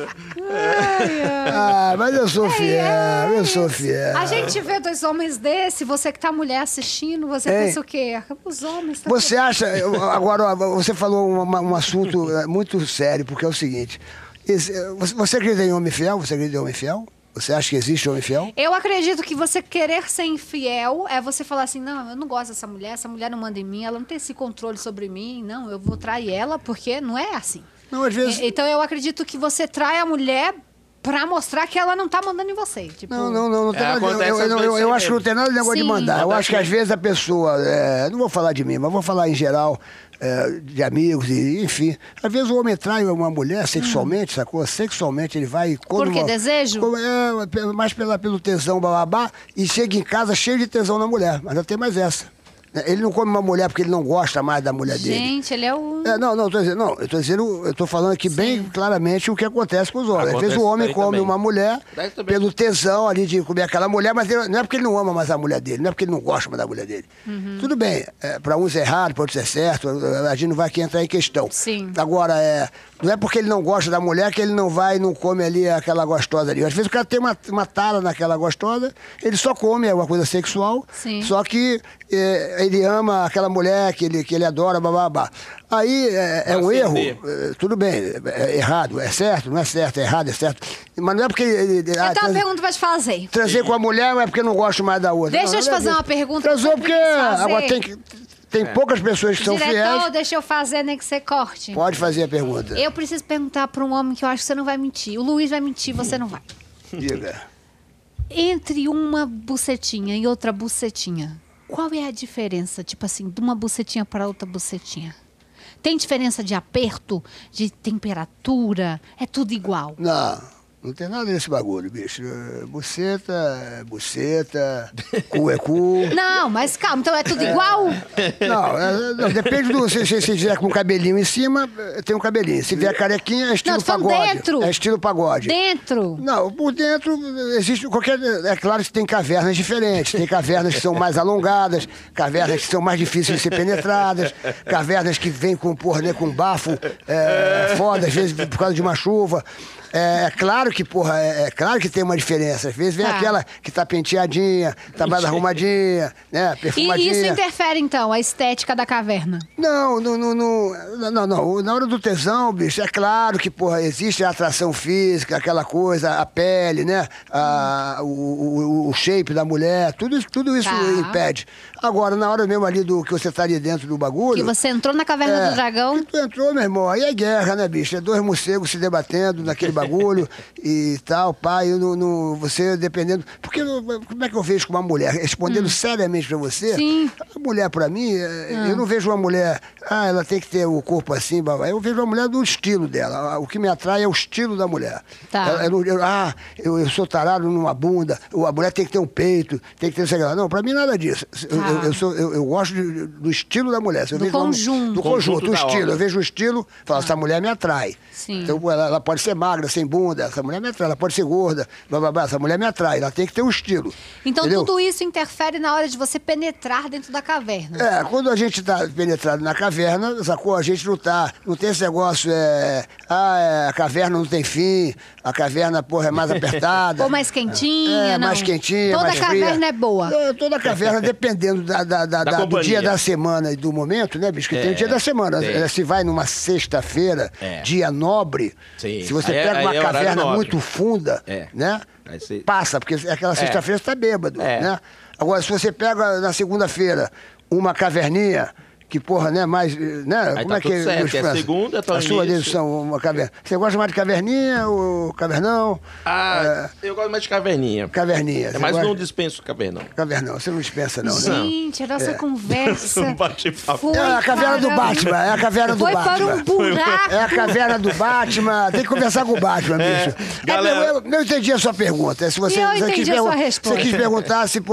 Mas eu sou fiel, eu sou fiel. A gente vê dois homens desse, você que tá mulher assistindo, você pensa o quê? Os homens... Você acha... Agora, você falou um assunto muito sério, porque é o seguinte... Você acredita em homem fiel? Você acredita em homem fiel? Você acha que existe homem fiel? Eu acredito que você querer ser infiel é você falar assim, não, eu não gosto dessa mulher, essa mulher não manda em mim, ela não tem esse controle sobre mim, não, eu vou trair ela, porque não é assim. Não, às vezes... Então eu acredito que você trai a mulher pra mostrar que ela não tá mandando em você. Tipo... Não tem nada. Eu acho que não tem nada de negócio de mandar. Eu acho que às vezes a pessoa, não vou falar de mim, mas vou falar em geral, de amigos, enfim. Às vezes o homem trai uma mulher sexualmente, sacou? Sexualmente ele vai... Por que? Desejo? Mais pelo tesão, bababá, e chega em casa cheio de tesão na mulher. Mas já tem mais essa. Ele não come uma mulher porque ele não gosta mais da mulher dele. Gente, ele é o... eu tô falando aqui bem claramente o que acontece com os homens. Às vezes o homem come uma mulher pelo tesão ali de comer aquela mulher, mas não é porque ele não ama mais a mulher dele, não é porque ele não gosta mais da mulher dele. Tudo bem, para uns é errado, para outros é certo, a gente não vai aqui entrar em questão. Sim. Agora, não é porque ele não gosta da mulher que ele não vai e não come ali aquela gostosa ali. Às vezes o cara tem uma tara naquela gostosa, ele só come alguma coisa sexual, só que ele ama aquela mulher que ele adora, babá. Aí é um erro, tudo bem, é errado, é certo, não é certo, é errado, é certo. Mas não é porque... Eu tenho uma pergunta pra te fazer. Trazer com a mulher não é porque não gosto mais da outra. Deixa eu te fazer uma pergunta. Transou porque agora tem poucas pessoas que são fiéis. Diretor, deixa eu fazer, nem que você corte. Pode fazer a pergunta. Eu preciso perguntar pra um homem que eu acho que você não vai mentir. O Luiz vai mentir, você não vai. Diga. Entre uma bucetinha e outra bucetinha, qual é a diferença, tipo assim, de uma bucetinha para outra bucetinha? Tem diferença de aperto, de temperatura? É tudo igual? Não tem nada nesse bagulho, bicho. Buceta, cu é cu. Não, mas calma, então é tudo igual? Não, depende do... Se vier com um cabelinho em cima, tem um cabelinho. Se vier carequinha, é estilo pagode. Dentro. É estilo pagode. Dentro? Não, por dentro existe qualquer... É claro que tem cavernas diferentes. Tem cavernas que são mais alongadas, cavernas que são mais difíceis de ser penetradas, cavernas que vêm com bafo foda, às vezes por causa de uma chuva. É claro que tem uma diferença. Às vezes vem aquela que tá penteadinha, tá mais arrumadinha, né? Perfumadinha. E isso interfere, então, a estética da caverna? Não. Na hora do tesão, bicho, é claro que, existe a atração física, aquela coisa, a pele, né? O shape da mulher, tudo isso impede. Agora, na hora mesmo ali do que você tá ali dentro do bagulho... Que você entrou na caverna do dragão? Que tu entrou, meu irmão, aí é guerra, né, bicho? É dois morcegos se debatendo naquele bagulho e tal, pai, você dependendo... Porque como é que eu vejo com uma mulher? Respondendo seriamente pra você, Sim. A mulher pra mim, eu não vejo uma mulher, ela tem que ter o corpo assim, eu vejo uma mulher do estilo dela. O que me atrai é o estilo da mulher. Tá. Eu sou tarado numa bunda, a mulher tem que ter um peito, tem que ter... Não, pra mim nada disso. Eu gosto do estilo da mulher. Do conjunto. Do conjunto, do estilo. Eu vejo o estilo, falo, essa mulher me atrai. Sim. Então, ela pode ser magra, sem bunda, essa mulher me atrai. Ela pode ser gorda, essa mulher me atrai. Ela tem que ter um estilo. Então, entendeu? Tudo isso interfere na hora de você penetrar dentro da caverna. Quando a gente tá penetrado na caverna, sacou? A gente não tem esse negócio, a caverna não tem fim, a caverna, é mais apertada. Ou mais quentinha, não? Mais quentinha, Toda mais fria. caverna é boa. Toda caverna, dependendo do dia da semana e do momento, né, bicho? Que tem o dia da semana. Se vai numa sexta-feira, dia nobre, se você pega uma caverna muito funda, né? Passa, porque aquela sexta-feira você tá bêbado, né? Agora, se você pega na segunda-feira uma caverninha, que né, mais, né, aí como tá é que... certo, é segunda, tá a sua dedução, uma caverna. Você gosta mais de caverninha ou cavernão? Eu gosto mais de caverninha. Caverninha. Mas não dispenso cavernão. Cavernão, você não dispensa não, né? Gente, a nossa conversa foi a caverna do Batman, é a caverna do Batman. Foi para um buraco. É a caverna do Batman, tem que conversar com o Batman, bicho. Galera... Eu entendi a sua pergunta. Se você, eu entendi a sua resposta. Você quis perguntar se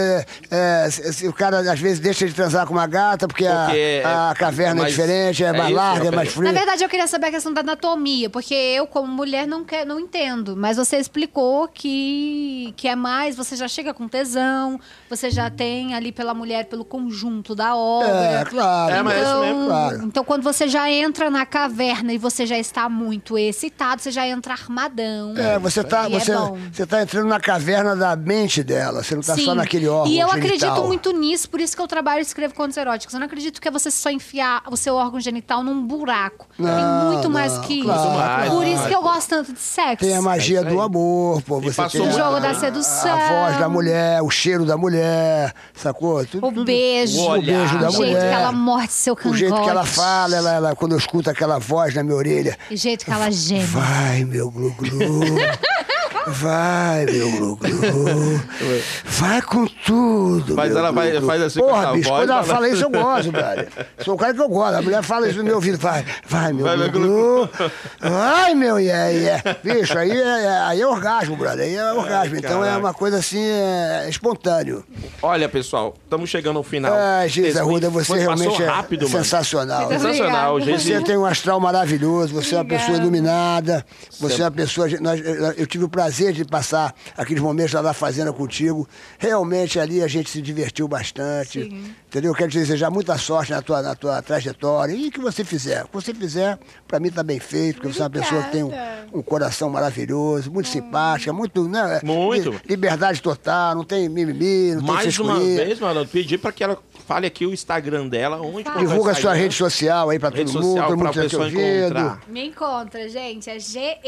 o cara às vezes deixa de transar com uma gata porque a caverna é diferente, é mais larga, é mais fria. Na verdade, eu queria saber a questão da anatomia, porque eu, como mulher, não entendo. Mas você explicou que é mais, você já chega com tesão, você já tem ali pela mulher, pelo conjunto da obra. Claro. Mas é isso mesmo, claro. Então, quando você já entra na caverna e você já está muito excitado, você já entra armadão. Você tá entrando na caverna da mente dela, você não tá só naquele órgão E eu genital. acredito muito nisso, por isso que eu trabalho e escrevo contos eróticos. Eu não acredito que é você só enfiar o seu órgão genital num buraco. Tem muito mais que isso. Por isso que eu gosto tanto de sexo. Tem a magia do amor, você tem o jogo da sedução. A voz da mulher, o cheiro da mulher, sacou? O beijo. O beijo da mulher. O jeito que ela morde seu cangote. O jeito que ela fala, ela, quando eu escuto aquela voz na minha orelha. O jeito que ela geme. Vai, meu glu-glu. Vai, meu Glu-Glu. Vai com tudo. Mas ela faz assim com essa bicho, voz. Quando ela fala isso, eu gosto, velho. Sou um cara que eu gosto. A mulher fala isso no meu ouvido. Vai, meu Glu-Glu. Vai, meu Bicho, aí é orgasmo, brother. Aí é orgasmo. Então é uma coisa assim, espontâneo. Olha, pessoal, estamos chegando ao final. Geise Arruda, você realmente rápido, sensacional. Sensacional, Você tem um astral maravilhoso, você é uma pessoa iluminada, você é uma pessoa... Eu tive o prazer de passar aqueles momentos lá na fazenda contigo. Realmente ali a gente se divertiu bastante. Sim. Entendeu? Eu quero te desejar muita sorte na tua trajetória. E o que você fizer. O que você fizer, pra mim tá bem feito, porque você é uma pessoa que tem um coração maravilhoso, muito simpática, muito, né? Muito. Liberdade total, não tem mimimi, não tem frescurinha. Mais uma vez, mano, pedi pra que ela fale aqui o Instagram dela, onde divulga a sua rede social aí pra todo mundo, todo mundo ter ouvido. Me encontra, gente, é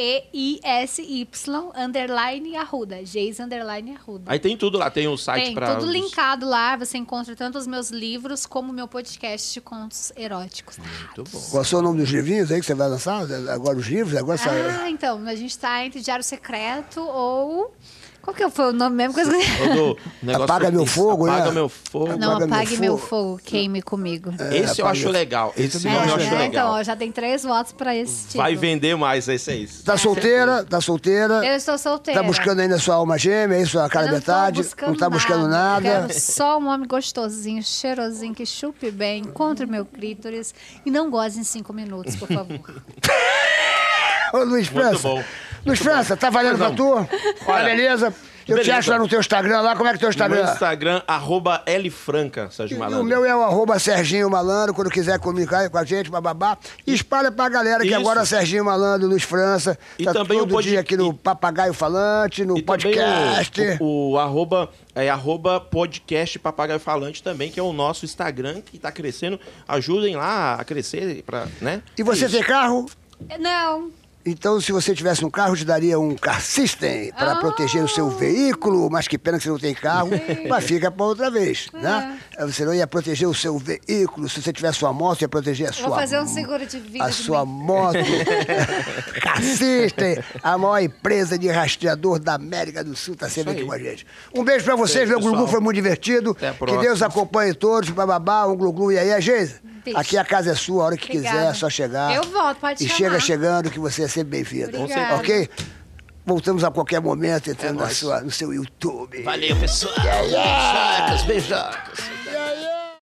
GEISY_Arruda, Geise_Arruda. Aí tem tudo lá, tem o site pra... Tem tudo linkado lá, você encontra tanto os meus livros como o meu podcast de contos eróticos. Muito bom. Qual é o seu nome dos livrinhos aí que você vai lançar? Agora os livros? Agora então, a gente tá entre Diário Secreto ou... Qual que foi o nome mesmo? Apaga Meu Fogo, né? Apaga Meu Fogo. Não, Apague Meu Fogo, Queime Comigo. Esse eu acho legal. Esse nome eu acho legal. Então, já tem 3 votos pra esse tipo. Vai vender mais, esse é isso. Tá solteira? Tá solteira? Eu estou solteira. Tá buscando ainda sua alma gêmea, aí sua cara metade? Não tá buscando nada? Eu quero só um homem gostosinho, cheirosinho, que chupe bem, encontre o meu clítoris e não goze em 5 minutos, por favor. Ô, Luiz França. Muito bom. Luiz França, tá valendo pra tu? Tá beleza? Eu te acho lá no teu Instagram, lá, como é que é o teu Instagram? No meu Instagram, @Lfranca, Sérgio Malandro. O meu é o @Serginho Malandro, quando quiser comunicar com a gente, bababá. E espalha pra galera que agora é Serginho Malandro, Luiz França. E tá também todo dia aqui no Papagaio Falante, no podcast. O @podcast Papagaio Falante também, que é o nosso Instagram, que tá crescendo. Ajudem lá a crescer, né? E você tem carro? Não. Então, se você tivesse um carro, eu te daria um Car System para proteger o seu veículo, mas que pena que você não tem carro, mas fica para outra vez, né? Você não ia proteger o seu veículo, se você tivesse uma moto, ia proteger a sua... Vou fazer um seguro de vida. A sua moto. Car System, a maior empresa de rastreador da América do Sul, tá sempre aqui com a gente. Um beijo para vocês, meu Glu-Glu foi muito divertido. Que Deus acompanhe todos, bababá, um Glu-Glu. E aí, a Geise? Aqui a casa é sua, a hora que quiser, é só chegar. Eu volto, pode chamar. E chega chegando que você é sempre bem-vindo. Ok? Voltamos a qualquer momento entrando no seu YouTube. Valeu, pessoal. Yeah, yeah. Beijocas.